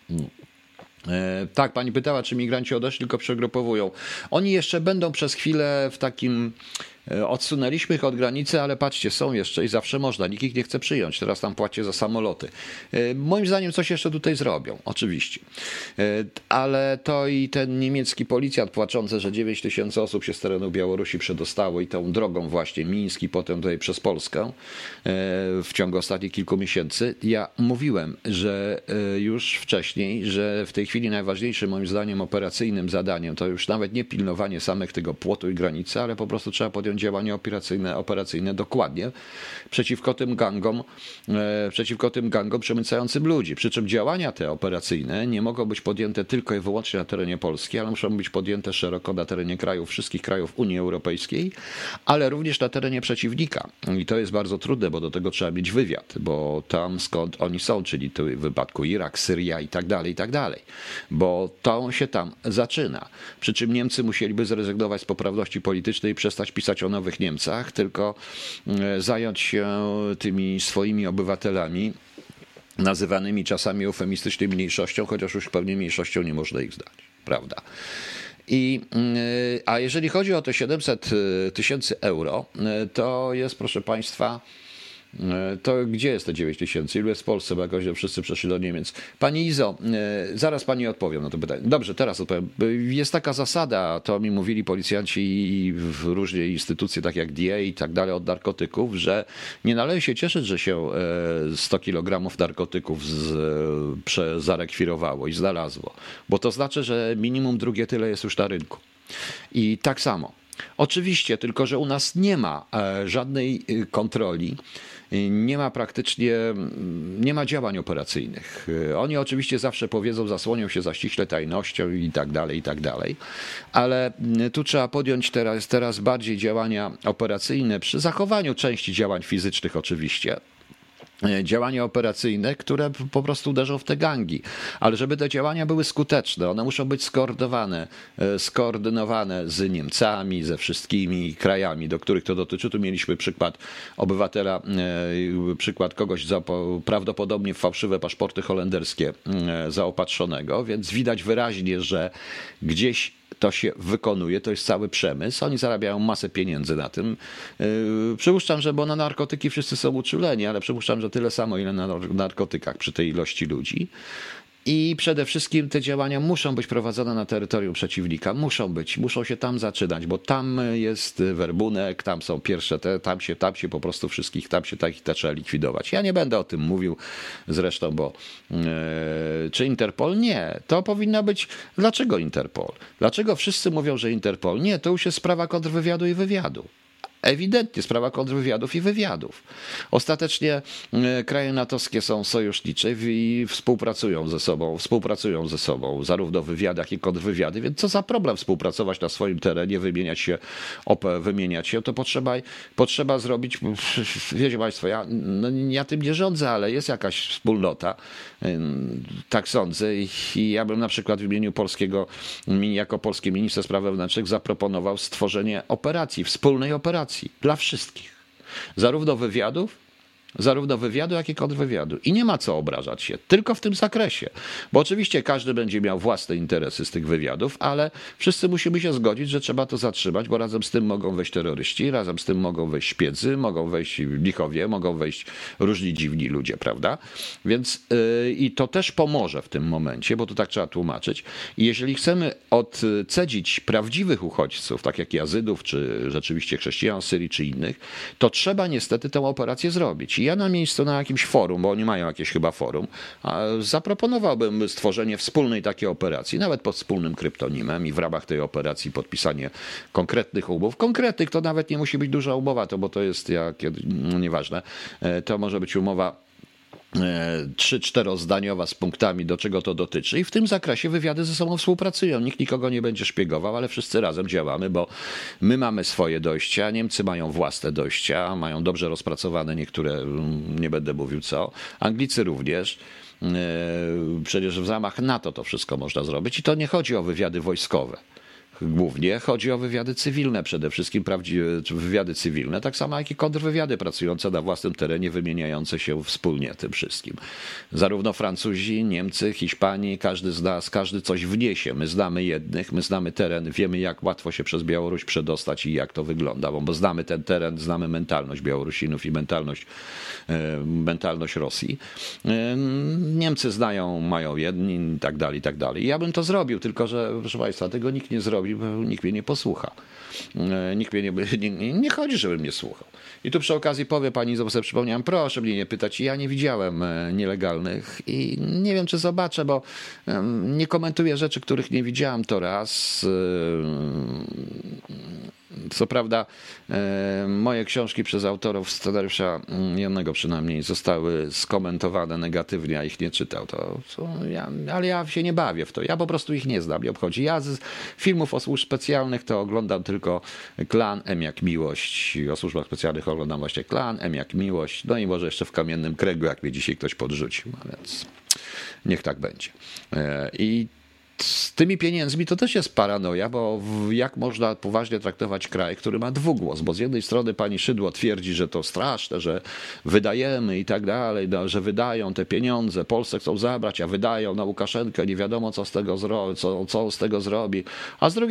Tak, pani pytała, czy migranci odeszli, tylko przegrupowują. Oni jeszcze będą przez chwilę w takim... Odsunęliśmy ich od granicy, ale patrzcie, są jeszcze i zawsze można. Nikt ich nie chce przyjąć. Teraz tam płacie za samoloty. Moim zdaniem coś jeszcze tutaj zrobią, oczywiście. Ale to i ten niemiecki policjant płaczący, że 9 000 osób się z terenu Białorusi przedostało i tą drogą właśnie Mińsk i potem tutaj przez Polskę w ciągu ostatnich kilku miesięcy. Ja mówiłem, że już wcześniej, że w tej chwili najważniejszym moim zdaniem operacyjnym zadaniem to już nawet nie pilnowanie samych tego płotu i granicy, ale po prostu trzeba podjąć działania operacyjne dokładnie przeciwko tym gangom przemycającym ludzi. Przy czym działania te operacyjne nie mogą być podjęte tylko i wyłącznie na terenie Polski, ale muszą być podjęte szeroko na terenie wszystkich krajów Unii Europejskiej, ale również na terenie przeciwnika. I to jest bardzo trudne, bo do tego trzeba mieć wywiad, bo tam skąd oni są, czyli w wypadku Irak, Syria i tak dalej, bo to się tam zaczyna. Przy czym Niemcy musieliby zrezygnować z poprawności politycznej i przestać pisać o nowych Niemcach, tylko zająć się tymi swoimi obywatelami, nazywanymi czasami eufemistycznie mniejszością, chociaż już pewnie mniejszością nie można ich zdać, prawda? A jeżeli chodzi o te 700 000 euro, to jest, proszę państwa, to gdzie jest te 9 000? Ilu jest w Polsce? Bo jakoś wszyscy przeszli do Niemiec. Pani Izo, zaraz pani odpowiem na to pytanie. Dobrze, teraz odpowiem. Jest taka zasada, to mi mówili policjanci i w różne instytucje, tak jak DA i tak dalej, od narkotyków, że nie należy się cieszyć, że się 100 kg narkotyków zarekwirowało i znalazło, bo to znaczy, że minimum drugie tyle jest już na rynku. I tak samo. Oczywiście, tylko że u nas nie ma żadnej kontroli, nie ma działań operacyjnych. Oni oczywiście zawsze powiedzą, zasłonią się za ściśle tajnością i tak dalej, ale tu trzeba podjąć teraz bardziej działania operacyjne przy zachowaniu części działań fizycznych oczywiście. Działania operacyjne, które po prostu uderzą w te gangi. Ale żeby te działania były skuteczne, one muszą być skoordynowane z Niemcami, ze wszystkimi krajami, do których to dotyczy. Tu mieliśmy przykład obywatela, przykład kogoś prawdopodobnie w fałszywe paszporty holenderskie zaopatrzonego, więc widać wyraźnie, że gdzieś to się wykonuje, to jest cały przemysł. Oni zarabiają masę pieniędzy na tym. Przypuszczam, że bo na narkotyki wszyscy są uczuleni, ale przypuszczam, że tyle samo, ile na narkotykach przy tej ilości ludzi. I przede wszystkim te działania muszą być prowadzone na terytorium przeciwnika. Muszą się tam zaczynać, bo tam jest werbunek, tam są pierwsze tam się po prostu wszystkich, tam trzeba likwidować. Ja nie będę o tym mówił zresztą, bo czy Interpol? Nie. To powinno być... Dlaczego Interpol? Dlaczego wszyscy mówią, że Interpol? Nie, to już jest sprawa kontrwywiadu i wywiadu. Ewidentnie sprawa kontrwywiadów i wywiadów. Ostatecznie kraje natowskie są sojusznicze i współpracują ze sobą, zarówno w wywiadach i kontrwywiady, więc co za problem współpracować na swoim terenie, wymieniać się, to potrzeba zrobić, wiecie państwo, ja tym nie rządzę, ale jest jakaś wspólnota, tak sądzę i ja bym na przykład w imieniu jako polski minister spraw wewnętrznych zaproponował stworzenie wspólnej operacji dla wszystkich. Zarówno wywiadu, jak i kontrwywiadu. I nie ma co obrażać się, tylko w tym zakresie. Bo oczywiście każdy będzie miał własne interesy z tych wywiadów, ale wszyscy musimy się zgodzić, że trzeba to zatrzymać, bo razem z tym mogą wejść terroryści, razem z tym mogą wejść szpiedzy, mogą wejść lichowie, mogą wejść różni dziwni ludzie, prawda? Więc i to też pomoże w tym momencie, bo to tak trzeba tłumaczyć. I jeżeli chcemy odcedzić prawdziwych uchodźców, tak jak Jazydów, czy rzeczywiście chrześcijan z Syrii, czy innych, to trzeba niestety tę operację zrobić. Ja na miejscu, na jakimś forum, bo oni mają jakieś chyba forum, zaproponowałbym stworzenie wspólnej takiej operacji, nawet pod wspólnym kryptonimem i w ramach tej operacji podpisanie konkretnych umów. Konkretnych to nawet nie musi być duża umowa, bo to jest nieważne. To może być umowa 3-4-zdaniowa z punktami, do czego to dotyczy. I w tym zakresie wywiady ze sobą współpracują. Nikt nikogo nie będzie szpiegował, ale wszyscy razem działamy, bo my mamy swoje dojścia, Niemcy mają własne dojścia, mają dobrze rozpracowane niektóre, nie będę mówił co, Anglicy również. Przecież w ramach NATO to wszystko można zrobić i to nie chodzi o wywiady wojskowe. Głównie chodzi o wywiady cywilne, przede wszystkim wywiady cywilne, tak samo jak i kontrwywiady pracujące na własnym terenie, wymieniające się wspólnie tym wszystkim. Zarówno Francuzi, Niemcy, Hiszpanie, każdy z nas, każdy coś wniesie. My znamy jednych, my znamy teren, wiemy jak łatwo się przez Białoruś przedostać i jak to wygląda, bo znamy ten teren, znamy mentalność Białorusinów i mentalność Rosji. Niemcy znają, mają jedni i tak dalej, i tak dalej. Ja bym to zrobił, tylko że, proszę Państwa, tego nikt nie zrobi, bo nikt mnie nie posłucha. Nikt mnie nie chodzi, żebym mnie słuchał. I tu przy okazji powie pani, sobie przypomniałem, proszę mnie nie pytać, ja nie widziałem nielegalnych i nie wiem, czy zobaczę, bo nie komentuję rzeczy, których nie widziałem, to raz. Co prawda moje książki przez autorów scenariusza, jednego przynajmniej, zostały skomentowane negatywnie, a ich nie czytał. Ale ja się nie bawię w to. Ja po prostu ich nie znam, nie obchodzi. Ja z filmów o służb specjalnych to oglądam tylko Klan, M jak Miłość. O służbach specjalnych oglądam właśnie Klan, M jak Miłość. No i może jeszcze w Kamiennym Kręgu, jak mnie dzisiaj ktoś podrzucił. A więc niech tak będzie. I z tymi pieniędzmi to też jest paranoja, bo jak można poważnie traktować kraj, który ma dwugłos, bo z jednej strony pani Szydło twierdzi, że to straszne, że wydajemy i tak dalej, że wydają te pieniądze, Polsce chcą zabrać, a wydają na Łukaszenkę, nie wiadomo co z tego zrobi, a z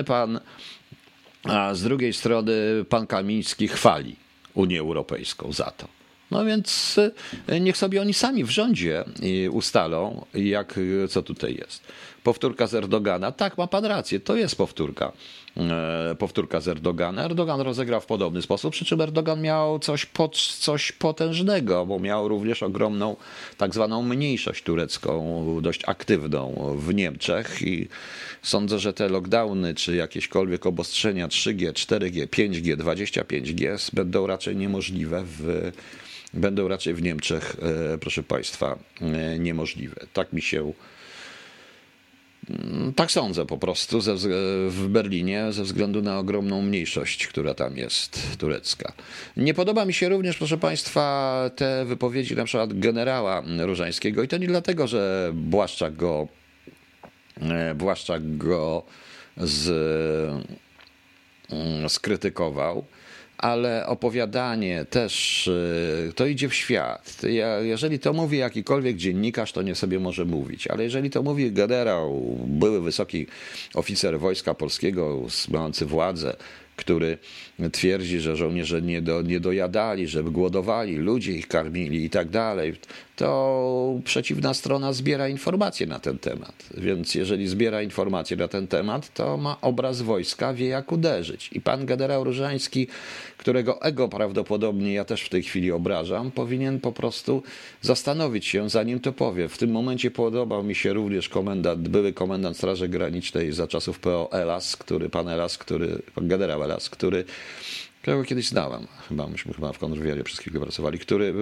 drugiej strony pan Kamiński chwali Unię Europejską za to. No więc niech sobie oni sami w rządzie ustalą, co tutaj jest. Powtórka z Erdogana. Tak, ma pan rację, to jest powtórka z Erdogana. Erdogan rozegrał w podobny sposób, przy czym Erdogan miał coś potężnego, bo miał również ogromną tak zwaną mniejszość turecką, dość aktywną w Niemczech i sądzę, że te lockdowny czy jakiekolwiek obostrzenia 3G, 4G, 5G, 25G będą raczej w Niemczech, proszę Państwa, niemożliwe. Tak sądzę po prostu w Berlinie ze względu na ogromną mniejszość, która tam jest turecka. Nie podoba mi się również, proszę Państwa, te wypowiedzi na przykład generała Różańskiego i to nie dlatego, że Błaszczak go skrytykował, ale opowiadanie też, to idzie w świat. Jeżeli to mówi jakikolwiek dziennikarz, to nie sobie może mówić, ale jeżeli to mówi generał, były wysoki oficer Wojska Polskiego, mający władzę, który twierdzi, że żołnierze nie dojadali, że głodowali, ludzie ich karmili i tak dalej, to przeciwna strona zbiera informacje na ten temat. Więc jeżeli zbiera informacje na ten temat, to ma obraz wojska, wie jak uderzyć. I pan generał Różański, którego ego prawdopodobnie ja też w tej chwili obrażam, powinien po prostu zastanowić się, zanim to powie. W tym momencie podobał mi się również były komendant Straży Granicznej za czasów PO generał Elas, którego kiedyś znałem, myśmy w kontrwywiadzie przez chwilę pracowali,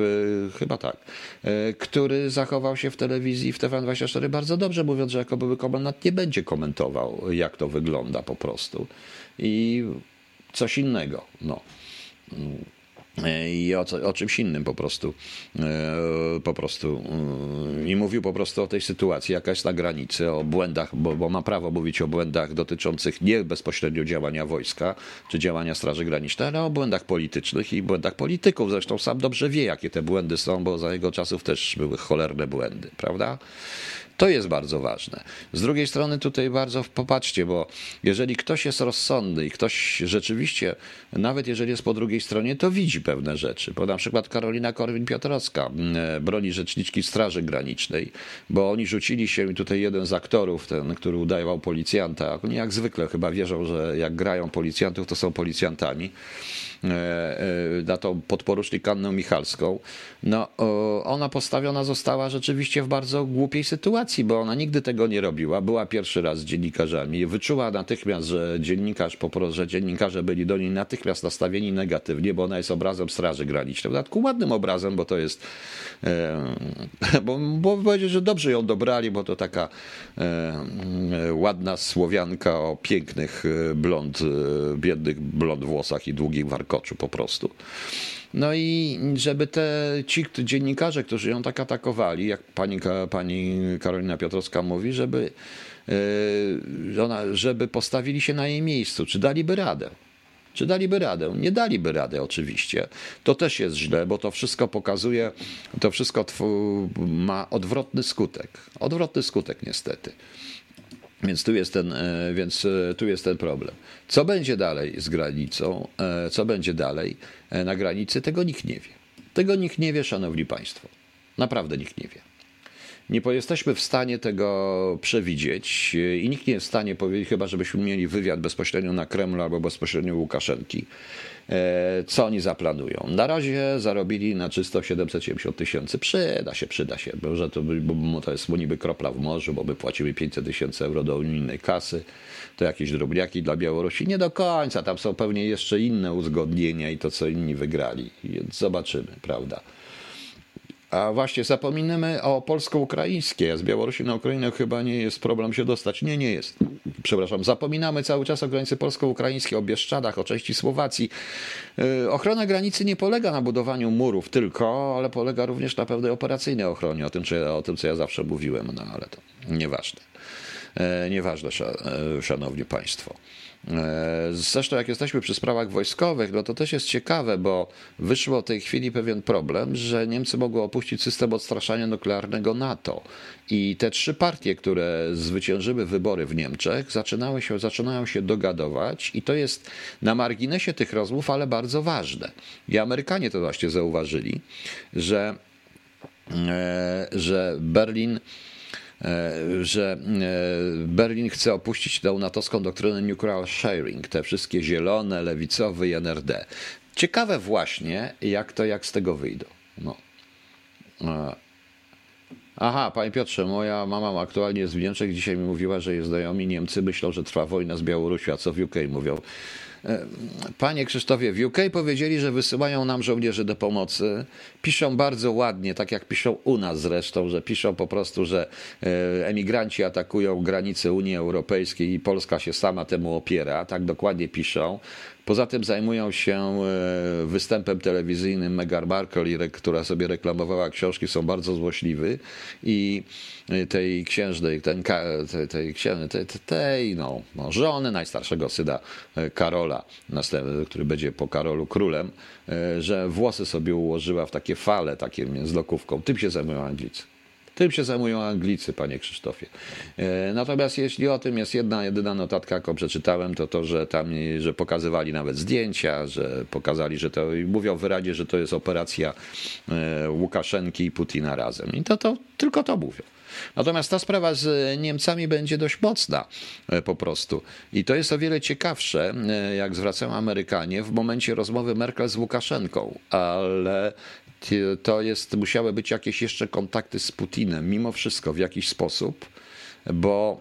który zachował się w telewizji, w TVN24 bardzo dobrze, mówiąc, że jako były komendant nie będzie komentował, jak to wygląda po prostu. I coś innego, i o czymś innym po prostu i mówił po prostu o tej sytuacji, jaka jest na granicy, o błędach, bo ma prawo mówić o błędach dotyczących nie bezpośrednio działania wojska czy działania Straży Granicznej, ale o błędach politycznych i błędach polityków. Zresztą sam dobrze wie, jakie te błędy są, bo za jego czasów też były cholerne błędy, prawda? To jest bardzo ważne. Z drugiej strony tutaj bardzo popatrzcie, bo jeżeli ktoś jest rozsądny i ktoś rzeczywiście, nawet jeżeli jest po drugiej stronie, to widzi pewne rzeczy. Bo na przykład Karolina Korwin-Piotrowska broni rzeczniczki Straży Granicznej, bo oni rzucili się i tutaj jeden z aktorów, ten, który udawał policjanta, oni jak zwykle chyba wierzą, że jak grają policjantów, to są policjantami, na tą podporucznik Annę Michalską, ona postawiona została rzeczywiście w bardzo głupiej sytuacji, bo ona nigdy tego nie robiła. Była pierwszy raz z dziennikarzami. Wyczuła natychmiast, że dziennikarze byli do niej natychmiast nastawieni negatywnie, bo ona jest obrazem Straży Granicznej. W dodatku ładnym obrazem, bo to jest, bo powiedzieć, że dobrze ją dobrali, bo to taka ładna Słowianka o pięknych biednych blond włosach i długich warkoczach. koczu po prostu. No i żeby ci dziennikarze, którzy ją tak atakowali, jak pani Karolina Piotrowska mówi, żeby postawili się na jej miejscu, czy daliby radę. Czy daliby radę? Nie daliby rady oczywiście. To też jest źle, bo to wszystko pokazuje, to wszystko ma odwrotny skutek. Odwrotny skutek niestety. Więc tu jest ten problem. Co będzie dalej z granicą? Co będzie dalej na granicy? Tego nikt nie wie. Tego nikt nie wie, szanowni państwo. Naprawdę nikt nie wie. Nie jesteśmy w stanie tego przewidzieć i nikt nie jest w stanie powiedzieć, chyba żebyśmy mieli wywiad bezpośrednio na Kremlu albo bezpośrednio u Łukaszenki, co oni zaplanują. Na razie zarobili na czysto 770 tysięcy. Przyda się, bo to jest niby kropla w morzu, bo my płacimy 500 tysięcy euro do unijnej kasy, to jakieś drobniaki dla Białorusi. Nie do końca, tam są pewnie jeszcze inne uzgodnienia i to, co inni wygrali. Więc zobaczymy, prawda. A właśnie zapominamy o polsko-ukraińskie. Z Białorusi na Ukrainę chyba nie jest problem się dostać. Nie jest. Przepraszam. Zapominamy cały czas o granicy polsko-ukraińskiej, o Bieszczadach, o części Słowacji. Ochrona granicy nie polega na budowaniu murów tylko, ale polega również na pewnej operacyjnej ochronie. O tym, co ja zawsze mówiłem, no ale to nieważne. Nieważne, szanowni państwo. Zresztą jak jesteśmy przy sprawach wojskowych, no to też jest ciekawe, bo wyszło w tej chwili pewien problem, że Niemcy mogły opuścić system odstraszania nuklearnego NATO i te 3 partie, które zwyciężyły wybory w Niemczech, zaczynają się dogadować i to jest na marginesie tych rozmów, ale bardzo ważne. I Amerykanie to właśnie zauważyli, że Berlin chce opuścić tę natowską doktrynę nuclear sharing, te wszystkie zielone, lewicowe i NRD. Ciekawe właśnie, jak z tego wyjdą. No. Aha, panie Piotrze, moja mama aktualnie jest w Niemczech. Dzisiaj mi mówiła, że jej znajomi Niemcy myślą, że trwa wojna z Białorusią, a co w UK mówią. Panie Krzysztofie, w UK powiedzieli, że wysyłają nam żołnierzy do pomocy. Piszą bardzo ładnie, tak jak piszą u nas zresztą, że piszą po prostu, że emigranci atakują granice Unii Europejskiej i Polska się sama temu opiera. Tak dokładnie piszą. Poza tym zajmują się występem telewizyjnym Meghan Markle, która sobie reklamowała książki, są bardzo złośliwi i tej księżnej, żony najstarszego syna Karola, który będzie po Karolu królem, że włosy sobie ułożyła w takie fale, takie z lokówką. Tym się zajmują Anglicy. Tym się zajmują Anglicy, panie Krzysztofie. Natomiast jeśli o tym jest jedyna notatka, jaką przeczytałem, to że pokazywali nawet zdjęcia, że pokazali, że to i mówią wyraźnie, że to jest operacja Łukaszenki i Putina razem. I to tylko to mówią. Natomiast ta sprawa z Niemcami będzie dość mocna po prostu. I to jest o wiele ciekawsze, jak zwracają Amerykanie w momencie rozmowy Merkel z Łukaszenką, ale musiały być jakieś jeszcze kontakty z Putinem, mimo wszystko w jakiś sposób, bo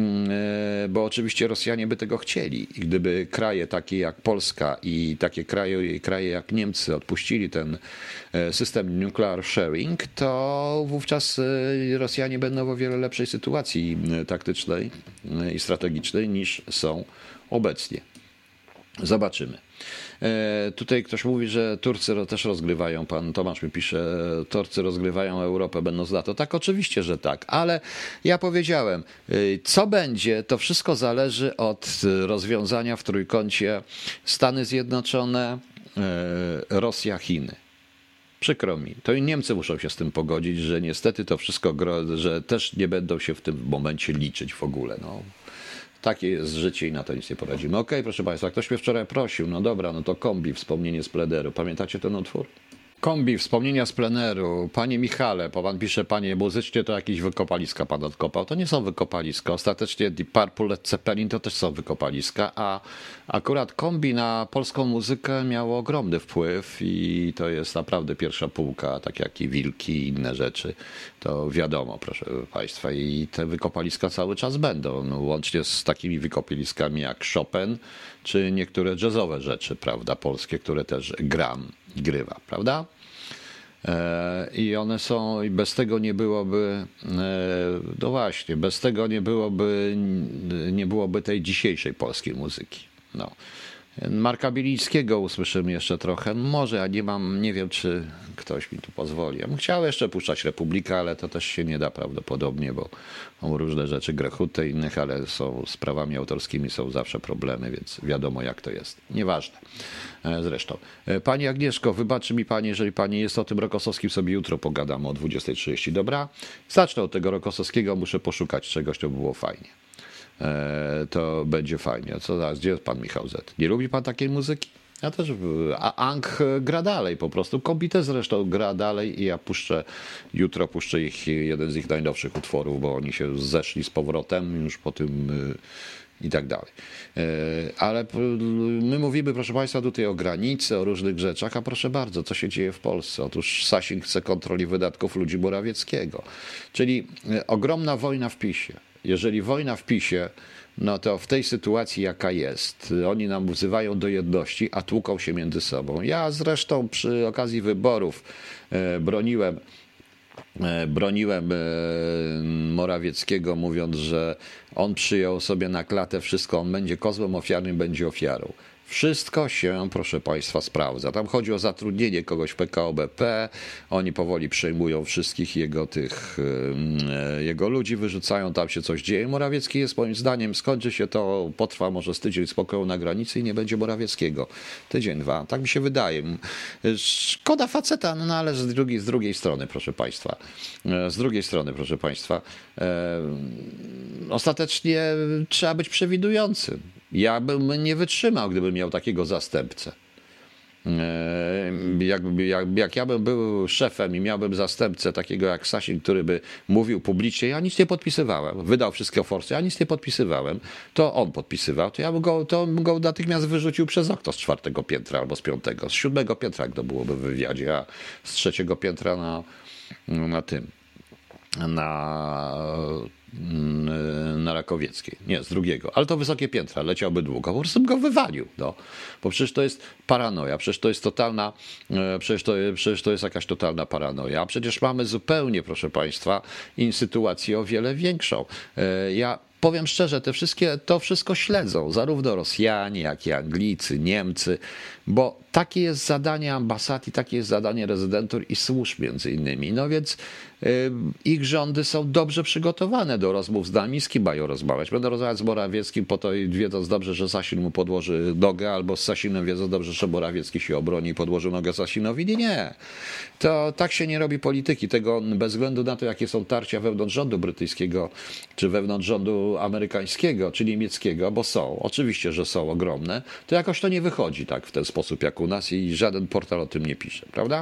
oczywiście Rosjanie by tego chcieli. I gdyby kraje takie jak Polska i takie kraje jak Niemcy odpuścili ten system nuclear sharing, to wówczas Rosjanie będą w o wiele lepszej sytuacji taktycznej i strategicznej niż są obecnie. Zobaczymy. Tutaj ktoś mówi, że Turcy też rozgrywają, pan Tomasz mi pisze, Turcy rozgrywają Europę będąc NATO. Tak, oczywiście, że tak, ale ja powiedziałem, co będzie, to wszystko zależy od rozwiązania w trójkącie Stany Zjednoczone, Rosja, Chiny. Przykro mi. To i Niemcy muszą się z tym pogodzić, że niestety to wszystko, że też nie będą się w tym momencie liczyć w ogóle. No. Takie jest życie i na to nic nie poradzimy. Okej, proszę państwa, ktoś mnie wczoraj prosił, no dobra, no to Kombi, wspomnienie z pleneru. Pamiętacie ten utwór? Kombi, wspomnienia z pleneru. Panie Michale, pan pisze, panie, muzycznie to jakieś wykopaliska pan odkopał. To nie są wykopaliska. Ostatecznie Deep Purple, Led Zeppelin to też są wykopaliska, a akurat Kombi na polską muzykę miało ogromny wpływ i to jest naprawdę pierwsza półka, tak jak i Wilki i inne rzeczy. To wiadomo, proszę państwa, i te wykopaliska cały czas będą, no, łącznie z takimi wykopaliskami jak Chopin, czy niektóre jazzowe rzeczy, prawda, polskie, które też grywa, prawda? I one są, i bez tego nie byłoby, no właśnie, bez tego nie byłoby tej dzisiejszej polskiej muzyki. No. Marka Bilińskiego usłyszymy jeszcze trochę. Może ja nie wiem, czy ktoś mi tu pozwoli. Ja bym chciał jeszcze puszczać Republikę, ale to też się nie da prawdopodobnie, bo są różne rzeczy, Grechuty innych, ale z prawami autorskimi są zawsze problemy, więc wiadomo jak to jest. Nieważne. Zresztą. Pani Agnieszko, wybaczy mi Pani, jeżeli Pani jest o tym Rokossowskim, sobie jutro pogadamy o 20:30. Dobra? Zacznę od tego Rokossowskiego, muszę poszukać czegoś, to by było fajnie. To będzie fajnie. Co teraz? Gdzie jest pan Michał Z? Nie lubi pan takiej muzyki? Ja też. A Ang gra dalej po prostu. Kombite zresztą gra dalej i ja jutro puszczę jeden z ich najnowszych utworów, bo oni się zeszli z powrotem już po tym i tak dalej. Ale my mówimy, proszę Państwa, tutaj o granicy, o różnych rzeczach, a proszę bardzo, co się dzieje w Polsce? Otóż Sasin chce kontroli wydatków ludzi Morawieckiego. Czyli ogromna wojna w PiS-ie. Jeżeli wojna w PiS-ie, no to w tej sytuacji jaka jest, oni nam wzywają do jedności, a tłuką się między sobą. Ja zresztą przy okazji wyborów broniłem Morawieckiego, mówiąc, że on przyjął sobie na klatę wszystko, on będzie kozłem ofiarnym, będzie ofiarą. Wszystko się, proszę Państwa, sprawdza. Tam chodzi o zatrudnienie kogoś w PKO BP, oni powoli przejmują wszystkich jego ludzi, wyrzucają, tam się coś dzieje. Morawiecki jest moim zdaniem, skończy się to, potrwa może z tydzień spokoju na granicy i nie będzie Morawieckiego. Tydzień, dwa, tak mi się wydaje. Szkoda faceta, no ale z drugiej strony, proszę Państwa, ostatecznie trzeba być przewidującym. Ja bym nie wytrzymał, gdybym miał takiego zastępcę. Jak ja bym był szefem i miałbym zastępcę takiego jak Sasin, który by mówił publicznie, ja nic nie podpisywałem, wydał wszystkie forsy, ja nic nie podpisywałem, to on podpisywał, to ja bym go natychmiast wyrzucił przez okno z 4. piętra albo z 5., z 7. piętra, jak to byłoby w wywiadzie, a z 3. piętra na Rakowieckiej. Nie, z 2. Ale to wysokie piętra, leciałby długo. Po prostu bym go wywalił. No. Bo przecież to jest paranoja, przecież to jest totalna, przecież to jest jakaś totalna paranoja. A przecież mamy zupełnie, proszę Państwa, sytuację o wiele większą. Ja powiem szczerze, to wszystko śledzą zarówno Rosjanie, jak i Anglicy, Niemcy, bo takie jest zadanie ambasad i takie jest zadanie rezydentur i służb między innymi. No więc ich rządy są dobrze przygotowane do rozmów z nami. Z kim mają rozmawiać? Będą rozmawiać z Morawieckim po to, wiedząc dobrze, że Sasin mu podłoży nogę, albo z Sasinem wiedząc dobrze, że Morawiecki się obroni i podłoży nogę Sasinowi. Nie. To tak się nie robi polityki. Tego bez względu na to, jakie są tarcia wewnątrz rządu brytyjskiego, czy wewnątrz rządu amerykańskiego, czy niemieckiego, bo są, oczywiście, że są ogromne, to jakoś to nie wychodzi tak w ten sposób jak u nas i żaden portal o tym nie pisze, prawda?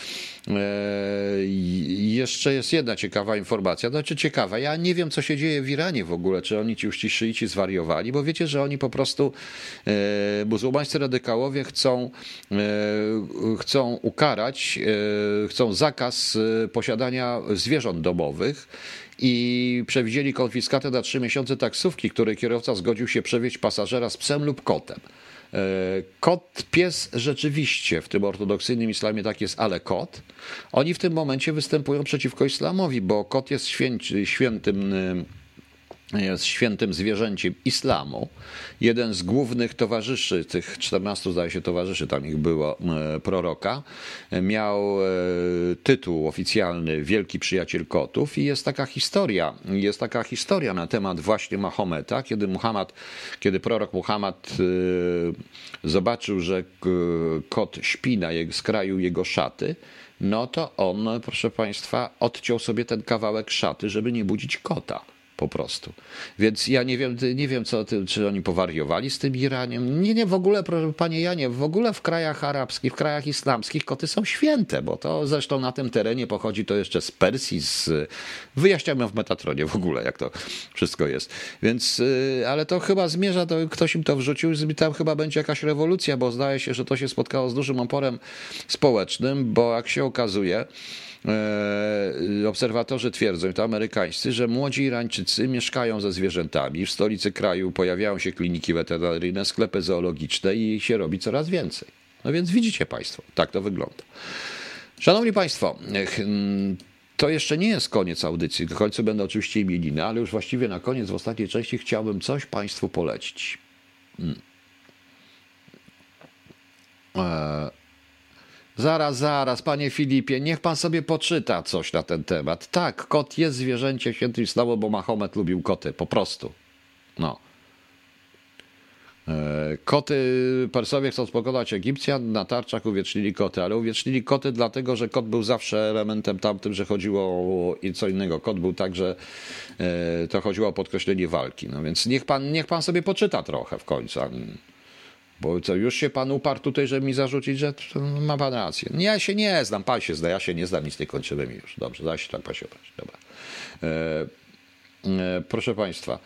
Jeszcze jest jedna ciekawa informacja, znaczy ciekawa, ja nie wiem co się dzieje w Iranie w ogóle, czy oni ci już ci szyici zwariowali, bo wiecie, że oni po prostu muzułmańscy radykałowie chcą ukarać, chcą zakaz posiadania zwierząt domowych i przewidzieli konfiskatę na 3 miesiące taksówki, której kierowca zgodził się przewieźć pasażera z psem lub kotem. Pies rzeczywiście w tym ortodoksyjnym islamie tak jest, ale kot. Oni w tym momencie występują przeciwko islamowi, bo kot jest świętym zwierzęciem islamu. Jeden z głównych towarzyszy, tych 14 zdaje się towarzyszy, tam ich było, proroka, miał tytuł oficjalny Wielki Przyjaciel Kotów i jest taka historia na temat właśnie Mahometa, kiedy prorok Muhammad zobaczył, że kot śpi na skraju jego szaty, no to on, proszę Państwa, odciął sobie ten kawałek szaty, żeby nie budzić kota. Po prostu. Więc ja nie wiem czy oni powariowali z tym Iraniem. Nie, w ogóle, panie Janie, w ogóle w krajach arabskich, w krajach islamskich koty są święte, bo to zresztą na tym terenie pochodzi to jeszcze z Persji, wyjaśniamy w Metatronie w ogóle, jak to wszystko jest. Więc, ale to chyba zmierza, ktoś im to wrzucił i tam chyba będzie jakaś rewolucja, bo zdaje się, że to się spotkało z dużym oporem społecznym, bo jak się okazuje, obserwatorzy twierdzą, to amerykańscy, że młodzi Irańczycy mieszkają ze zwierzętami. W stolicy kraju pojawiają się kliniki weterynaryjne, sklepy zoologiczne i się robi coraz więcej. No więc widzicie Państwo, tak to wygląda. Szanowni Państwo, to jeszcze nie jest koniec audycji. W końcu będą oczywiście imieniny, ale już właściwie na koniec, w ostatniej części chciałbym coś Państwu polecić. E, zaraz, panie Filipie, niech pan sobie poczyta coś na ten temat. Tak, kot jest zwierzęciem świętym islamu, bo Mahomet lubił koty, po prostu. No. Koty, Persowie chcąc pokonać Egipcjan, na tarczach uwiecznili koty, ale uwiecznili koty dlatego, że kot był zawsze elementem tamtym, że chodziło o co innego. Kot był tak, że to chodziło o podkreślenie walki. No więc niech pan sobie poczyta trochę w końcu. Bo co, już się pan uparł tutaj, żeby mi zarzucić, że ma pan rację. Ja się nie znam, pan się zna, ja się nie znam, nic nie kończymy mi już. Dobrze, zaś się tak pan się obrazi. Dobra. Proszę państwa,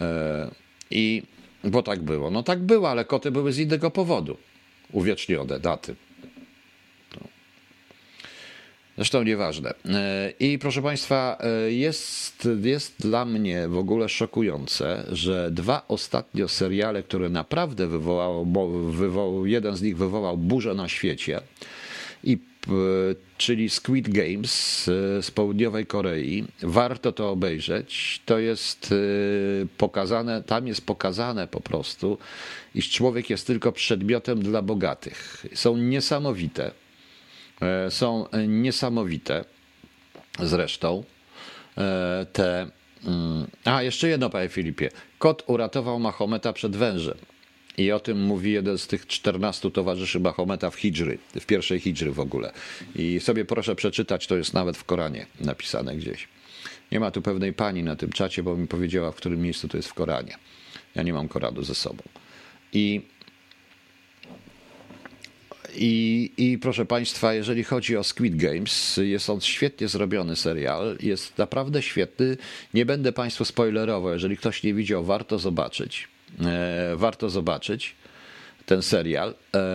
bo tak było. No tak było, ale koty były z innego powodu uwiecznione daty. No. Zresztą nieważne. I proszę państwa, jest dla mnie w ogóle szokujące, że dwa ostatnio seriale, które naprawdę jeden z nich wywołał burzę na świecie, czyli Squid Games z południowej Korei. Warto to obejrzeć. To jest pokazane, tam jest pokazane po prostu, iż człowiek jest tylko przedmiotem dla bogatych. Są niesamowite. Zresztą jeszcze jedno, panie Filipie. Kot uratował Mahometa przed wężem. I o tym mówi jeden z tych 14 towarzyszy Mahometa w pierwszej hidżry w ogóle. I sobie proszę przeczytać, to jest nawet w Koranie napisane gdzieś. Nie ma tu pewnej pani na tym czacie, bo mi powiedziała, w którym miejscu to jest w Koranie. Ja nie mam Koranu ze sobą. I proszę państwa, jeżeli chodzi o Squid Games, jest on świetnie zrobiony serial, jest naprawdę świetny. Nie będę państwu spoilerował, jeżeli ktoś nie widział, warto zobaczyć. Warto zobaczyć ten serial.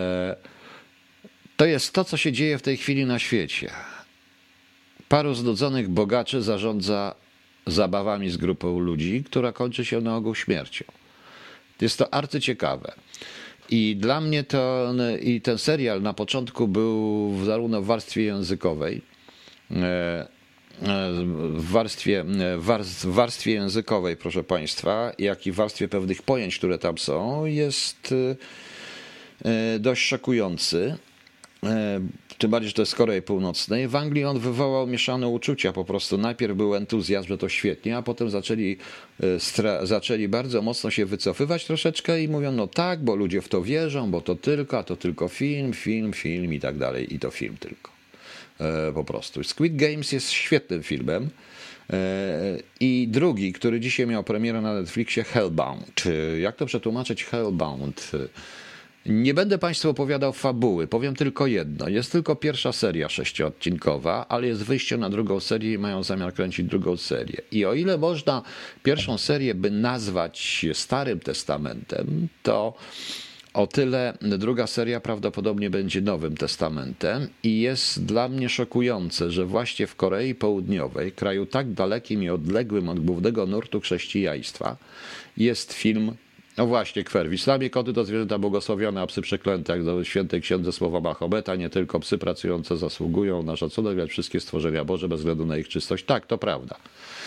To jest to, co się dzieje w tej chwili na świecie. Paru znudzonych bogaczy zarządza zabawami z grupą ludzi, która kończy się na ogół śmiercią. Jest to arcyciekawe. I dla mnie ten serial na początku był zarówno w warstwie językowej, w warstwie językowej, proszę państwa, jak i w warstwie pewnych pojęć, które tam są, jest dość szokujący. Tym bardziej, że to jest z Korei Północnej. W Anglii on wywołał mieszane uczucia. Po prostu najpierw był entuzjazm, że to świetnie, a potem zaczęli bardzo mocno się wycofywać troszeczkę i mówią, no tak, bo ludzie w to wierzą, bo to tylko film i tak dalej. I to film tylko. Po prostu. Squid Games jest świetnym filmem. I drugi, który dzisiaj miał premierę na Netflixie, Hellbound. Jak to przetłumaczyć Hellbound? Nie będę państwu opowiadał fabuły, powiem tylko jedno. Jest tylko pierwsza seria 6-odcinkowa, ale jest wyjście na drugą serię i mają zamiar kręcić drugą serię. I o ile można pierwszą serię by nazwać Starym Testamentem, to o tyle druga seria prawdopodobnie będzie Nowym Testamentem i jest dla mnie szokujące, że właśnie w Korei Południowej, kraju tak dalekim i odległym od głównego nurtu chrześcijaństwa, jest film. No właśnie, kwer. W islamie koty to zwierzęta błogosławione, a psy przeklęte, jak do świętej księdze słowa Mahometa. Nie tylko psy pracujące zasługują na szacunek, lecz wszystkie stworzenia Boże bez względu na ich czystość. Tak, to prawda.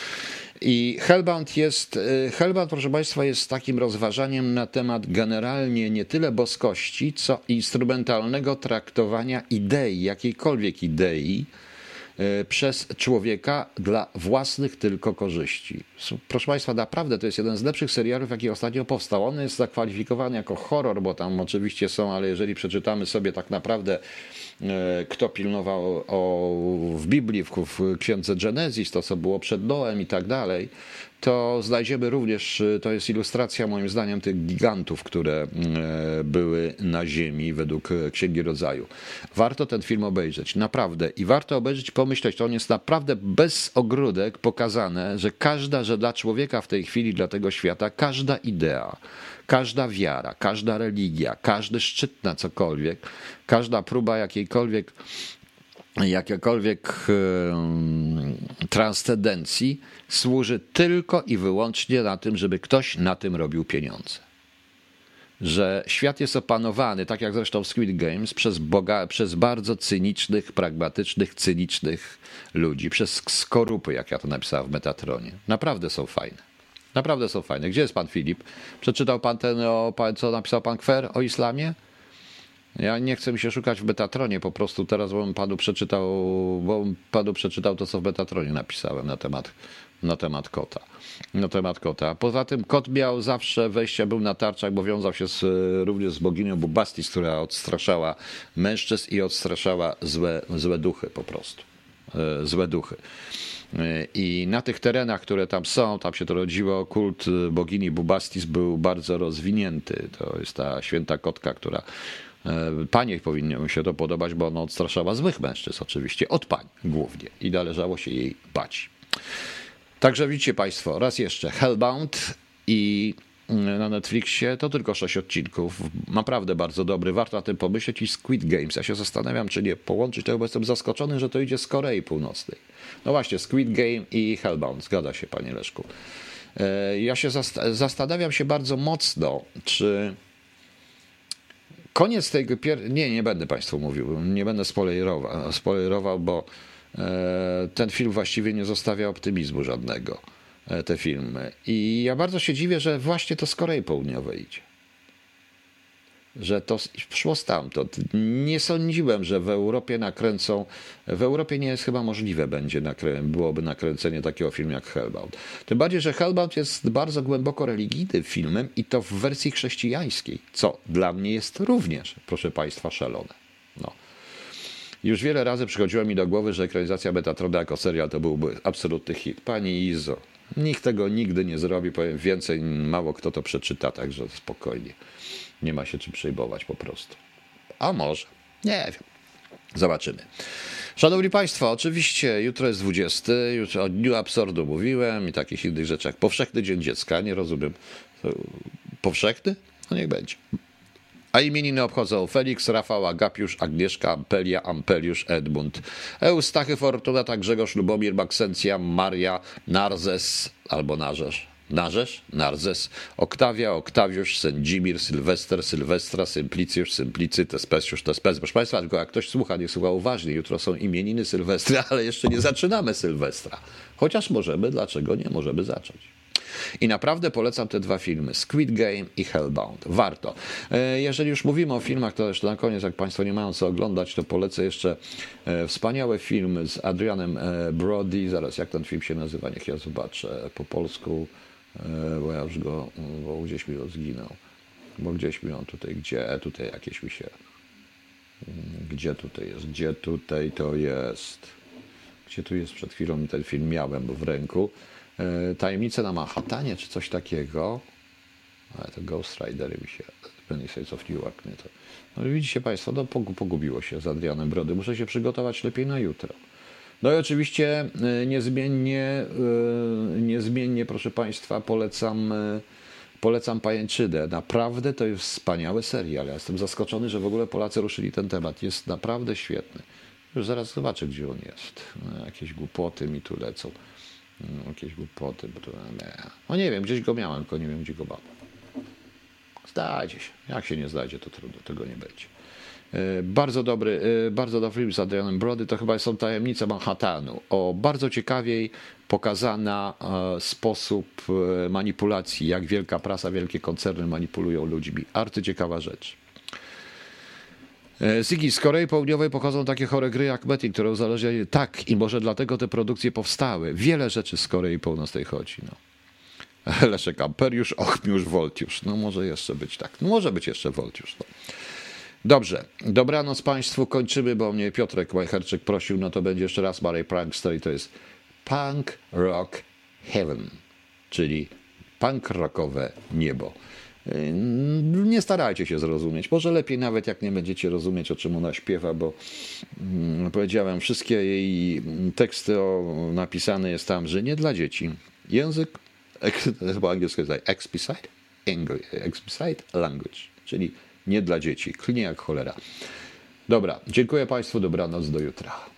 I Hellbound, proszę państwa, jest takim rozważaniem na temat generalnie nie tyle boskości, co instrumentalnego traktowania idei, jakiejkolwiek idei, przez człowieka dla własnych tylko korzyści. Proszę państwa, naprawdę to jest jeden z lepszych serialów, jaki ostatnio powstał. On jest zakwalifikowany jako horror, bo tam oczywiście są, ale jeżeli przeczytamy sobie tak naprawdę, kto pilnował w Biblii, w księdze Genesis, to co było przed Noem i tak dalej, to znajdziemy również, to jest ilustracja moim zdaniem tych gigantów, które były na ziemi według Księgi Rodzaju. Warto ten film obejrzeć, naprawdę. I warto obejrzeć, pomyśleć, to on jest naprawdę bez ogródek pokazane, że dla człowieka w tej chwili, dla tego świata, każda idea, każda wiara, każda religia, każdy szczyt na cokolwiek, każda próba jakiejkolwiek transcendencji służy tylko i wyłącznie na tym, żeby ktoś na tym robił pieniądze. Że świat jest opanowany, tak jak zresztą w Squid Games, przez bardzo cynicznych, pragmatycznych, cynicznych ludzi, przez skorupy, jak ja to napisałem w Metatronie. Naprawdę są fajne. Naprawdę są fajne. Gdzie jest pan Filip? Przeczytał pan co napisał pan Kwer o islamie? Ja nie chcę mi się szukać w Betatronie, po prostu teraz bym panu przeczytał to, co w Betatronie napisałem na temat kota. Na temat kota. Poza tym kot miał zawsze wejście, był na tarczach, bo wiązał się również z boginią Bubastis, która odstraszała mężczyzn i odstraszała złe duchy po prostu. Złe duchy. I na tych terenach, które tam są, tam się to rodziło, kult bogini Bubastis był bardzo rozwinięty. To jest ta święta kotka, która panie powinno się to podobać, bo ona odstraszała złych mężczyzn oczywiście, od pań głównie i należało się jej bać. Także widzicie Państwo, raz jeszcze Hellbound i na Netflixie to tylko 6 odcinków, naprawdę bardzo dobry, warto o tym pomyśleć i Squid Games. Ja się zastanawiam, czy nie połączyć tego, bo jestem zaskoczony, że to idzie z Korei Północnej. No właśnie, Squid Game i Hellbound, zgadza się Panie Leszku. Ja się zastanawiam się bardzo mocno, czy koniec tego nie będę Państwu mówił, nie będę spoilerował, bo ten film właściwie nie zostawia optymizmu żadnego, te filmy. I ja bardzo się dziwię, że właśnie to z Korei Południowej idzie. Że to szło stamtąd. Nie sądziłem, że w Europie nakręcą. W Europie nie jest chyba możliwe byłoby nakręcenie takiego filmu jak Hellbound. Tym bardziej, że Hellbound jest bardzo głęboko religijnym filmem i to w wersji chrześcijańskiej, co dla mnie jest również, proszę Państwa, szalone. No. Już wiele razy przychodziło mi do głowy, że ekranizacja Betatrona jako serial to byłby absolutny hit. Pani Izo, nikt tego nigdy nie zrobi, powiem więcej, mało kto to przeczyta, także spokojnie. Nie ma się czym przejmować po prostu. A może? Nie wiem. Zobaczymy. Szanowni Państwo, oczywiście jutro jest 20, już o Dniu Absurdu mówiłem i takich innych rzeczach. Powszechny Dzień Dziecka, nie rozumiem. Powszechny? No niech będzie. A imieniny obchodzą Felix, Rafał, Agapiusz, Agnieszka, Ampelia, Ampeliusz, Edmund, Eustachy, Fortunata, Grzegorz, Lubomir, Maksencja, Maria, Narzes albo Narzes, Oktawia, Oktawiusz, Sędzimir, Sylwester, Sylwestra, Symplicjusz, Symplicy, Tespesiusz, Tespes. Proszę Państwa, tylko jak ktoś słucha, nie słucha uważnie, jutro są imieniny Sylwestra, ale jeszcze nie zaczynamy Sylwestra. Chociaż możemy, dlaczego nie możemy zacząć? I naprawdę polecam te dwa filmy, Squid Game i Hellbound. Warto. Jeżeli już mówimy o filmach, to jeszcze na koniec, jak Państwo nie mają co oglądać, to polecę jeszcze wspaniały film z Adrianem Brody. Zaraz, jak ten film się nazywa? Niech ja zobaczę po polsku, bo ja już bo gdzieś mi zginął. Bo gdzieś mi on tutaj, tutaj jakieś mi się... Gdzie tutaj to jest? Gdzie tu jest? Przed chwilą ten film miałem w ręku. Tajemnice na Manhattanie, czy coś takiego. Ale to Ghost Rider mi się... Many Saints of Newark. Nie to. No widzicie Państwo, no, pogubiło się z Adrianem Brody. Muszę się przygotować lepiej na jutro. No i oczywiście niezmiennie, proszę Państwa, polecam Pajęczydę. Naprawdę to jest wspaniały serial. Ja jestem zaskoczony, że w ogóle Polacy ruszyli ten temat. Jest naprawdę świetny. Już zaraz zobaczę, gdzie on jest. Jakieś głupoty mi tu lecą. Jakieś głupoty. No nie wiem, gdzieś go miałem, tylko nie wiem, gdzie go mam. Znajdzie się. Jak się nie znajdzie, to trudno, tego nie będzie. Bardzo dobry film z Adrianem Brody, to chyba są Tajemnice Manhattanu. O bardzo ciekawiej pokazana sposób manipulacji, jak wielka prasa, wielkie koncerny manipulują ludźmi. Arcyciekawa rzecz. Ziggy, z Korei Południowej pochodzą takie chore gry jak Metin, które uzależniają. Tak, i może dlatego te produkcje powstały. Wiele rzeczy z Korei Północnej chodzi. No. Leszek Amperiusz, Ochmiusz, Woltiusz. No może jeszcze być tak. No, może być jeszcze Woltiusz. No. Dobrze, dobranoc Państwu, kończymy, bo mnie Piotrek Wajcherczyk prosił, no to będzie jeszcze raz Murray Prankster i to jest Punk Rock Heaven, czyli punk rockowe niebo. Nie starajcie się zrozumieć, może lepiej nawet jak nie będziecie rozumieć, o czym ona śpiewa, bo powiedziałem, wszystkie jej teksty napisane jest tam, że nie dla dzieci. Język, chyba angielski jest explicit language, czyli nie dla dzieci. Klnie jak cholera. Dobra, dziękuję Państwu, dobranoc, do jutra.